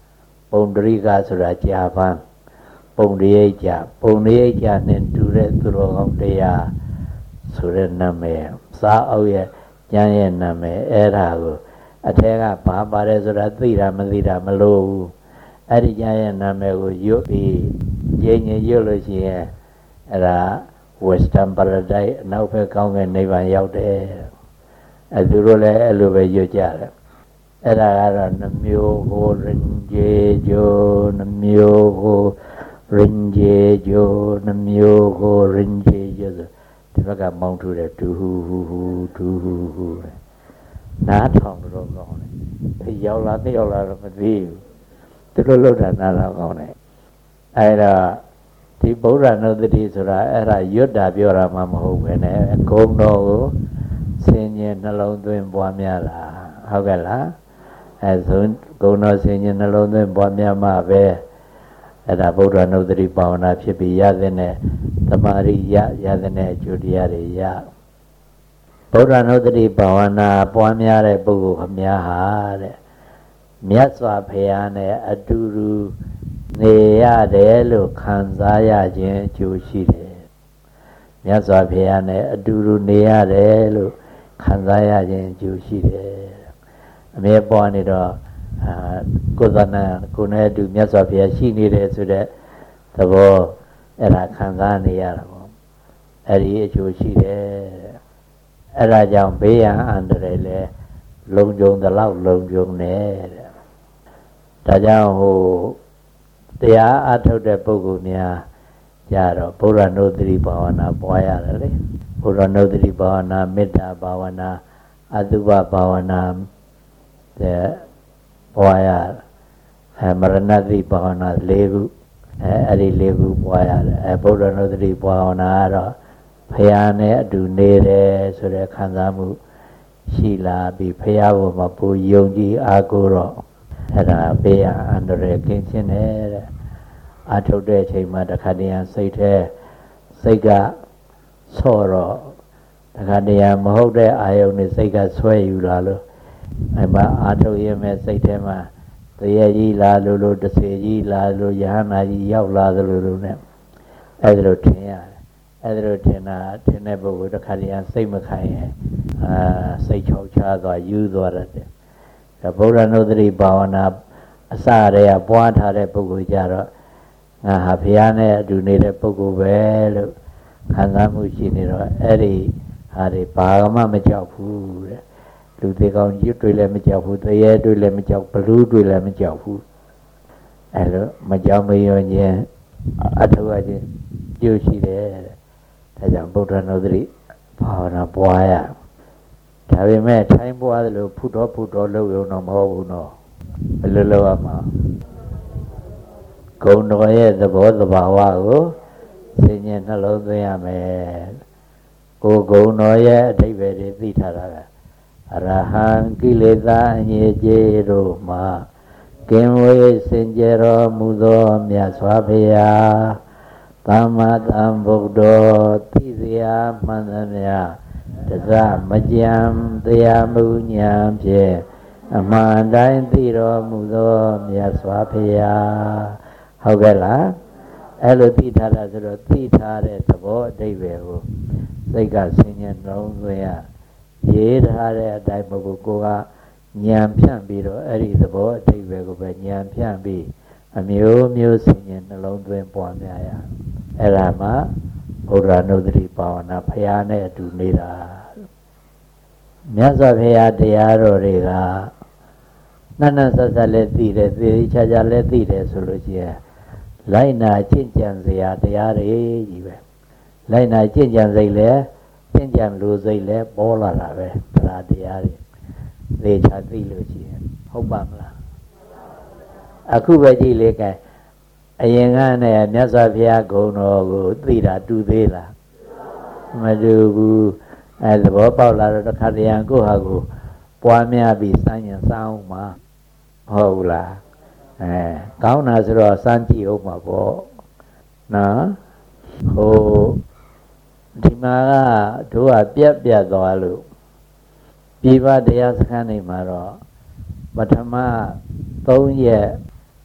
ပုံတရိကဆိုတာကြာပန်းပုံရိယကြပုံရိယကြနဲ့တူတဲ့သူတော်ကောင်းတရားဆိုတဲ့နာမည်စာအုပ်ရဲ့ကျမ်းရဲ့နာမည်အဲ့ဒါကိုအထက်ကဘာပါတယ်ဆိုတာသိတာမသိတာမလို့ဘူးအဲ့ဒီကျမ်းရဲ့နာမည်ကိုရွတ်ပြီးကျင်းရင်ရွတ်လို့ရှိရင်အဲ့ဒါ Western Paradise အနောက်ဘက်ကောင်းကင်နိဗ္ဗာန်ရောက်တယ်အဲသူတို့လည်းအဲ့လိုပဲရွတ်ကြတယ်အဲ့ဒါကတော့နှမျိုးကိုရင်ကျေကျိုးနှမျိုးကိုရင်ကျေကျိုးနှမျိုးကိုရင်ကျေကျိုးဆိုဒီဘက်ကမောင်းထူတယ်ဒူဟူဟူဟူဒူဟူဟူနားထောင်တော့ကောင်းတယ်ရောက်လာသိရောက်လာတော့မသိဘူးသူတို့လောက်တာနားတော့ကောင်းတယ်အဲ့ဒါဒီဗုဒ္ဓနုဒ္တိဆိုတာအဲ့ဒါရွတ်တာပြောတာမှမဟုတ်ပဲနဲ့ဂုဏ်တော်ကိုဆင်ញင်နှလုံးသွင်းပွားများတာဟုတ်ကဲ့လားအဲဆိုဂုဏ်တော်ဆင်ញင်နှလုံးသွင်းပွားများမှပဲအဲ့ဒါဗုဒ္ဓနုဒ္တိဘာဝနာဖြစ်ပြီးရတဲ့နဲ့သမာဓိရရတဲ့နဲ့အကျိုးတရားတွေရဗုဒ္ဓနုဒ္တိဘာဝနာပွားများတဲ့ပုဂ္ဂိုလ်ခမည်းဟာတဲ့မြတ်စွာဘုရားနဲ့အတူတူနေရတယ်လို့ခံစားရခြင်းအကျိုးရှိတယ်မြတ်စွာဘုရားနဲ့အတူတူနေရတယ်လို့ခံစားရခြင်းအကျိုးရှိတယ်အမြဲပေါ်နေတော့အာကိုယ်သနာကိုယ်နဲ့အတူမြတ်စွာဘုရားရှိနေတယ်ဆိုတဲ့သဘောအဲ့ဒါခံစားနေရတာပေါ့အဲ့ဒီအကျိုးရှိတယ်အဲ့ဒါကြောင့်ဘေးရန်အန္တရာယ်လဲလုံခြုံသလောက်လုံခြုံတယ်တဲ့ဒါကြောင့်ဟိုတရားအထုတ်တဲ့ပုဂ္ဂိုလ်များကြတော့ဘုရားနုဒ္ဓတိဘာဝနာပွားရတယ်လေဘုရားနုဒ္ဓတိဘာဝနာမေတ္တာဘာဝနာအတုပဘာဝနာတဲ့ပွားရအဲမရဏတိဘာဝနာ၄ခုအဲအဲ့ဒီ၄ခုပွားရတယ်အဲဘုရားနုဒ္ဓတိဘာဝနာကတော့ဖရာနဲ့အတူနေတယ်ဆိုတဲ့ခံစားမှုရှိလာပြီးဖရာဘုံမှာပူယုံကြည်အားကိုးတော့အဲ့ဒါဘေးအန္တရာယ်ကင်းရှင်းတယ်တဲ့အထုတ်တဲ့အချိန်မှာတခါတည်းစိတ်ထဲစိတ်ကဆော့တော့တခါတည်းမဟုတ်တဲ့အာယုန်နဲ့စိတ်ကဆွဲယူလာလို့အဲ့မှာအထုတ်ရမဲ့စိတ်ထဲမှာတရေကြီးလာလို့လို့တစေကြီးလာလို့ယဟနာကြီးရောက်လာသလိုလိုနဲ့အဲ့ဒါလိုထင်ရတယ်အဲ့ဒါလိုထင်တာထင်တဲ့ပုဂ္ဂိုလ်တခါတည်းစိတ်မခံရင်အာစိတ်ချောက်ချသွားယူသွားတယ်ဗုဒ္ဓနုဒ္ဓတိဘာဝနာအစတည်းကပွားထားတဲ့ပုဂ္ဂိုလ်ကြတော့ငါဟာဘုရားနဲ့အတူနေတဲ့ပုဂ္ဂိုလ်ပဲလို့ခံစားမှုရှိနေတော့အဲ့ဒီဟာတွေဘာမှမကြောက်ဘူးတဲ့လူသေးကောင်းရွတ်တွေလည်းမကြောက်ဘူးတရေတွေလည်းမကြောက်ဘလူးတွေလည်းမကြောက်ဘူးအဲ့လိုမကြောက်မရွံ့ခြင်းအထောက်အချင်းကျိုးရှိတယ်တဲ့ဒါကြောင့်ဗုဒ္ဓနုဒ္ဓတိဘာဝနာပွားရဒါပေမဲ့ထိုင်းပွားတယ်လို့ဖုတော်ဖုတော်လို့ရုံတော့မဟုတ်ဘူးနော်ဘယ်လိုလုပ်ရမှာဂုဏ်တော်ရဲ့သဘောသဘာဝကိုသိဉ္ဇနှလုံးသွင်းရမယ်ကိုဂုဏ်တော်ရဲ့အဓိပ္ပာယ်တွေသိထားတာကအရဟံကိလေသာအငြိကျေတို့မှာကင်းဝေးစင်ကြယ်တော်မူသောမြတ်စွာဘုရားသမ္မာသမ္ဗုဒ္ဓောသိစရာမှန်သမျှတသမကြံတရားမှုဉာဏ်ဖြင့်အမှန်တိုင်းသိတော်မူသောမြတ်စွာဘုရားဟုတ်ကဲ့လားအဲ့လိုသိထားတာဆိုတော့သိထားတဲ့သဘောအဓိပ္ပာယ်ကိုစိတ်ကဆင်ញံလုံးသွင်းရရေးထားတဲ့အတိုင်းမဟုတ်ကိုကဉာဏ်ဖြန့်ပြီးတော့အဲ့ဒီသဘောအဓိပ္ပာယ်ကိုပဲဉာဏ်ဖြန့်ပြီးအမျိုးမျိုးဆင်ញံနှလုံးသွင်းပွားများရအဲ့ဒါမှဘုရားနုဒ္ဓတိဘာဝနာဖရာနဲ့အတူနေတာမြတ်စွာဘုရားတရားတော်တွေကနတ်နတ်ဆက်ဆက်လည်းသိတယ်သေချာချာလည်းသိတယ်ဆိုလို့ရှိရင်လိုက်နာကျင့်ကြံစရာတရားတွေကြီးပဲလိုက်နာကျင့်ကြံစိတ်လည်းကျင့်ကြံလူစိတ်လည်းပေါ်လာတာပဲတရားတရားတွေသေချာသိလို့ရှိရင်ဟုတ်ပါမလားအခုပဲကြည့်လေကဲအရင်ကနဲ့မြတ်စွာဘုရားဂုဏ်တော်ကိုသိတာတူသေးလားမတူဘူးအဲသဘောပေါက်လာတော့တစ်ခါတည်းကိုယ့်ဟာကိုပွားများပြီးစမ်းရင်စမ်းအောင်မှာဟုတ်ဘူးလားအဲကောင်းတာဆိုတော့စမ်းကြည့်အောင်မှာပေါ့နော်ဟိုဒီမှာကတို့ကပြက်ပြက်သွားလို့ပြည်ပတရားစခန်းနေမှာတော့ပထမသုံးရက်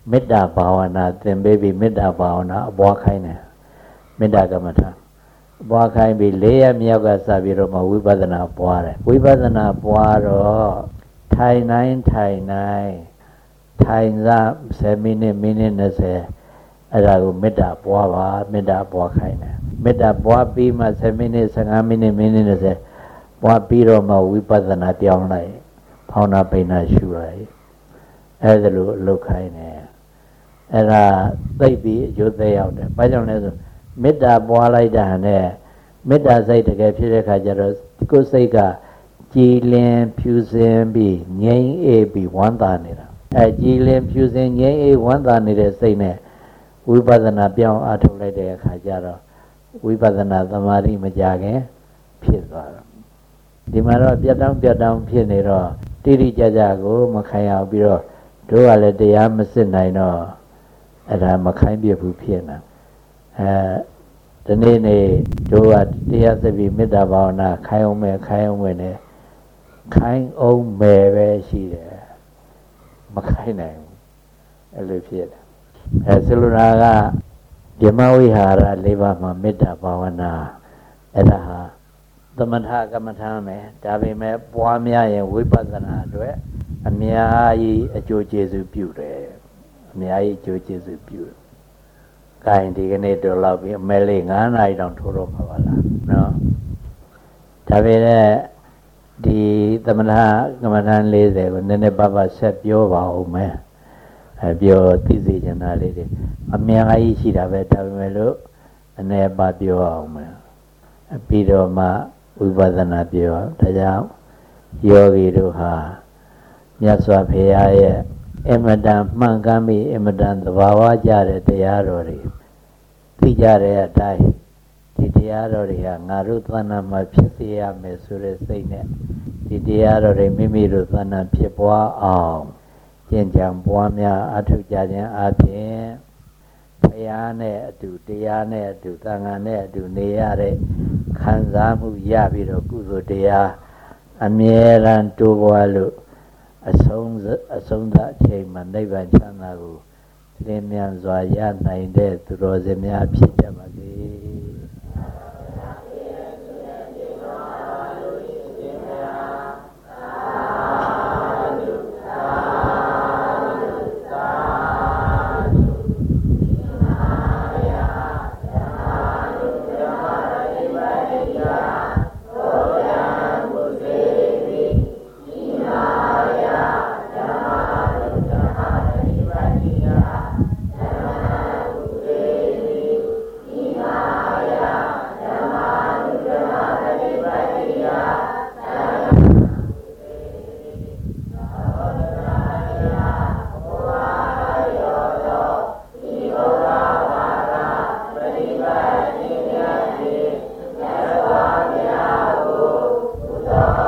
မေတ္တာဘာဝနာသင်ပေးပြီးမေတ္တာဘာဝနာအပွားခိုင်းတယ်မေတ္တာကမ္မထာအပွားခိုင်းပြီးလေးရက်မြောက်ကစပြီးတော့မှဝိပဿနာပွားတယ်ဝိပဿနာပွားတော့ထိုင်နိုင်ထိုင်နိုင်ထိုင်စားဆယ်မိနစ်မိနစ်၂၀အဲ့ဒါကိုမေတ္တာပွားပါမေတ္တာပွားခိုင်းတယ်မေတ္တာပွားပြီးမှဆယ်မိနစ်၁၅မိနစ်မိနစ်၂၀ပွားပြီးတော့မှဝိပဿနာပြောင်းလိုက်ဖောင်းနာပိန်နာရှုလိုက်အဲ့ဒါလိုအလုပ်ခိုင်းတယ်အဲ့ဒါသိပြီးအကျိုးသက်ရောက်တယ်ဘာကြောင့်လဲဆိုမေတ္တာပွားလိုက်တာနဲ့မေတ္တာစိတ်တကယ်ဖြစ်တဲ့ခါကျတော့ကိုယ်စိတ်ကကြည်လင်ဖြူစင်ပြီးငြိမ်းအေးပြီးဝမ်းသာနေတာအဲကြည်လင်ဖြူစင်ငြိမ်းအေးဝမ်းသာနေတဲ့စိတ်နဲ့ဝိပဿနာပြောင်းအားထုတ်လိုက်တဲ့အခါကျတော့ဝိပဿနာသမာဓိမကြခင်ဖြစ်သွားတော့ဒီမှာတော့ပြတ်တောင်းပြတ်တောင်းဖြစ်နေတော့တိတိကျကျကိုမခံရပြီးတော့တို့ကလည်းတရားမစစ်နိုင်တော့အဲ့ဒါမခိုင်းပြဘူးဖြစ်နေအဲဒီနေ့နေ့တို့ကတရားစစ်ပြီးမေတ္တာဘာဝနာခိုင်းအောင်မယ်ခိုင်းအောင်မယ်နဲ့ခိုင်းအောင်မယ်ပဲရှိတယ်မခိုင်းနိုင်ဘူးအဲ့လိုဖြစ်တယ်အဲဆိုလိုတာကဓမ္မဝိဟာရ၄ပါးမှာမေတ္တာဘာဝနာအဲ့ဒါဟာသမထကမ္မထာမယ်ဒါပေမဲ့ပွားများရင်ဝိပဿနာအတွက်အများကြီးအကျိုးကျေးဇူးပြုတယ်အများကြီးအကျိုးကျေးဇူးပြုတယ်။ကိုင်ဒီကနေ့တော့လောက်ပြီးအမဲလေး၅နာရီတောင်ထိုးတော့မှာပါလားနော်။ဒါပေမဲ့ဒီသမထကမ္မထာ၄၀ကိုနည်းနည်းပါးပါးဆက်ပြောပါဦးမယ်။အဲပြောသိစေချင်တာလေးတွေအများကြီးရှိတာပဲဒါပေမဲ့လို့အနေပါပြောအောင်မယ်။ပြီးတော့မှဝိပဿနာပြောဒါကြောင့်ယောဂီတို့ဟာမြတ်စွာဘုရားရဲ့အမတန်မှန်ကန်ပြီးအမတန်သဘာဝကျတဲ့တရားတော်တွေသိကြတဲ့အတိုင်းဒီတရားတော်တွေဟာငါတို့သဏ္ဍာန်မှာဖြစ်စေရမယ်ဆိုတဲ့စိတ်နဲ့ဒီတရားတော်တွေမိမိတို့သဏ္ဍာန်ဖြစ်ပွားအောင်ကျင့်ကြံပွားများအထောက်ကြခြင်းအပြင်ဘုရားနဲ့အတူတရားနဲ့အတူသံဃာနဲ့အတူနေရတဲ့ခံစားမှုရပြီးတော့ကုသိုလ်တရားအမြဲတမ်းတိုးပွားလို့အဆုံးအဆုံးသအချိန်မှာနိဗ္ဗာန်ချမ်းသာကိုလင်းမြန်စွာရနိုင်တဲ့သူတော်စင်များဖြစ်ကြပါစေ Amen.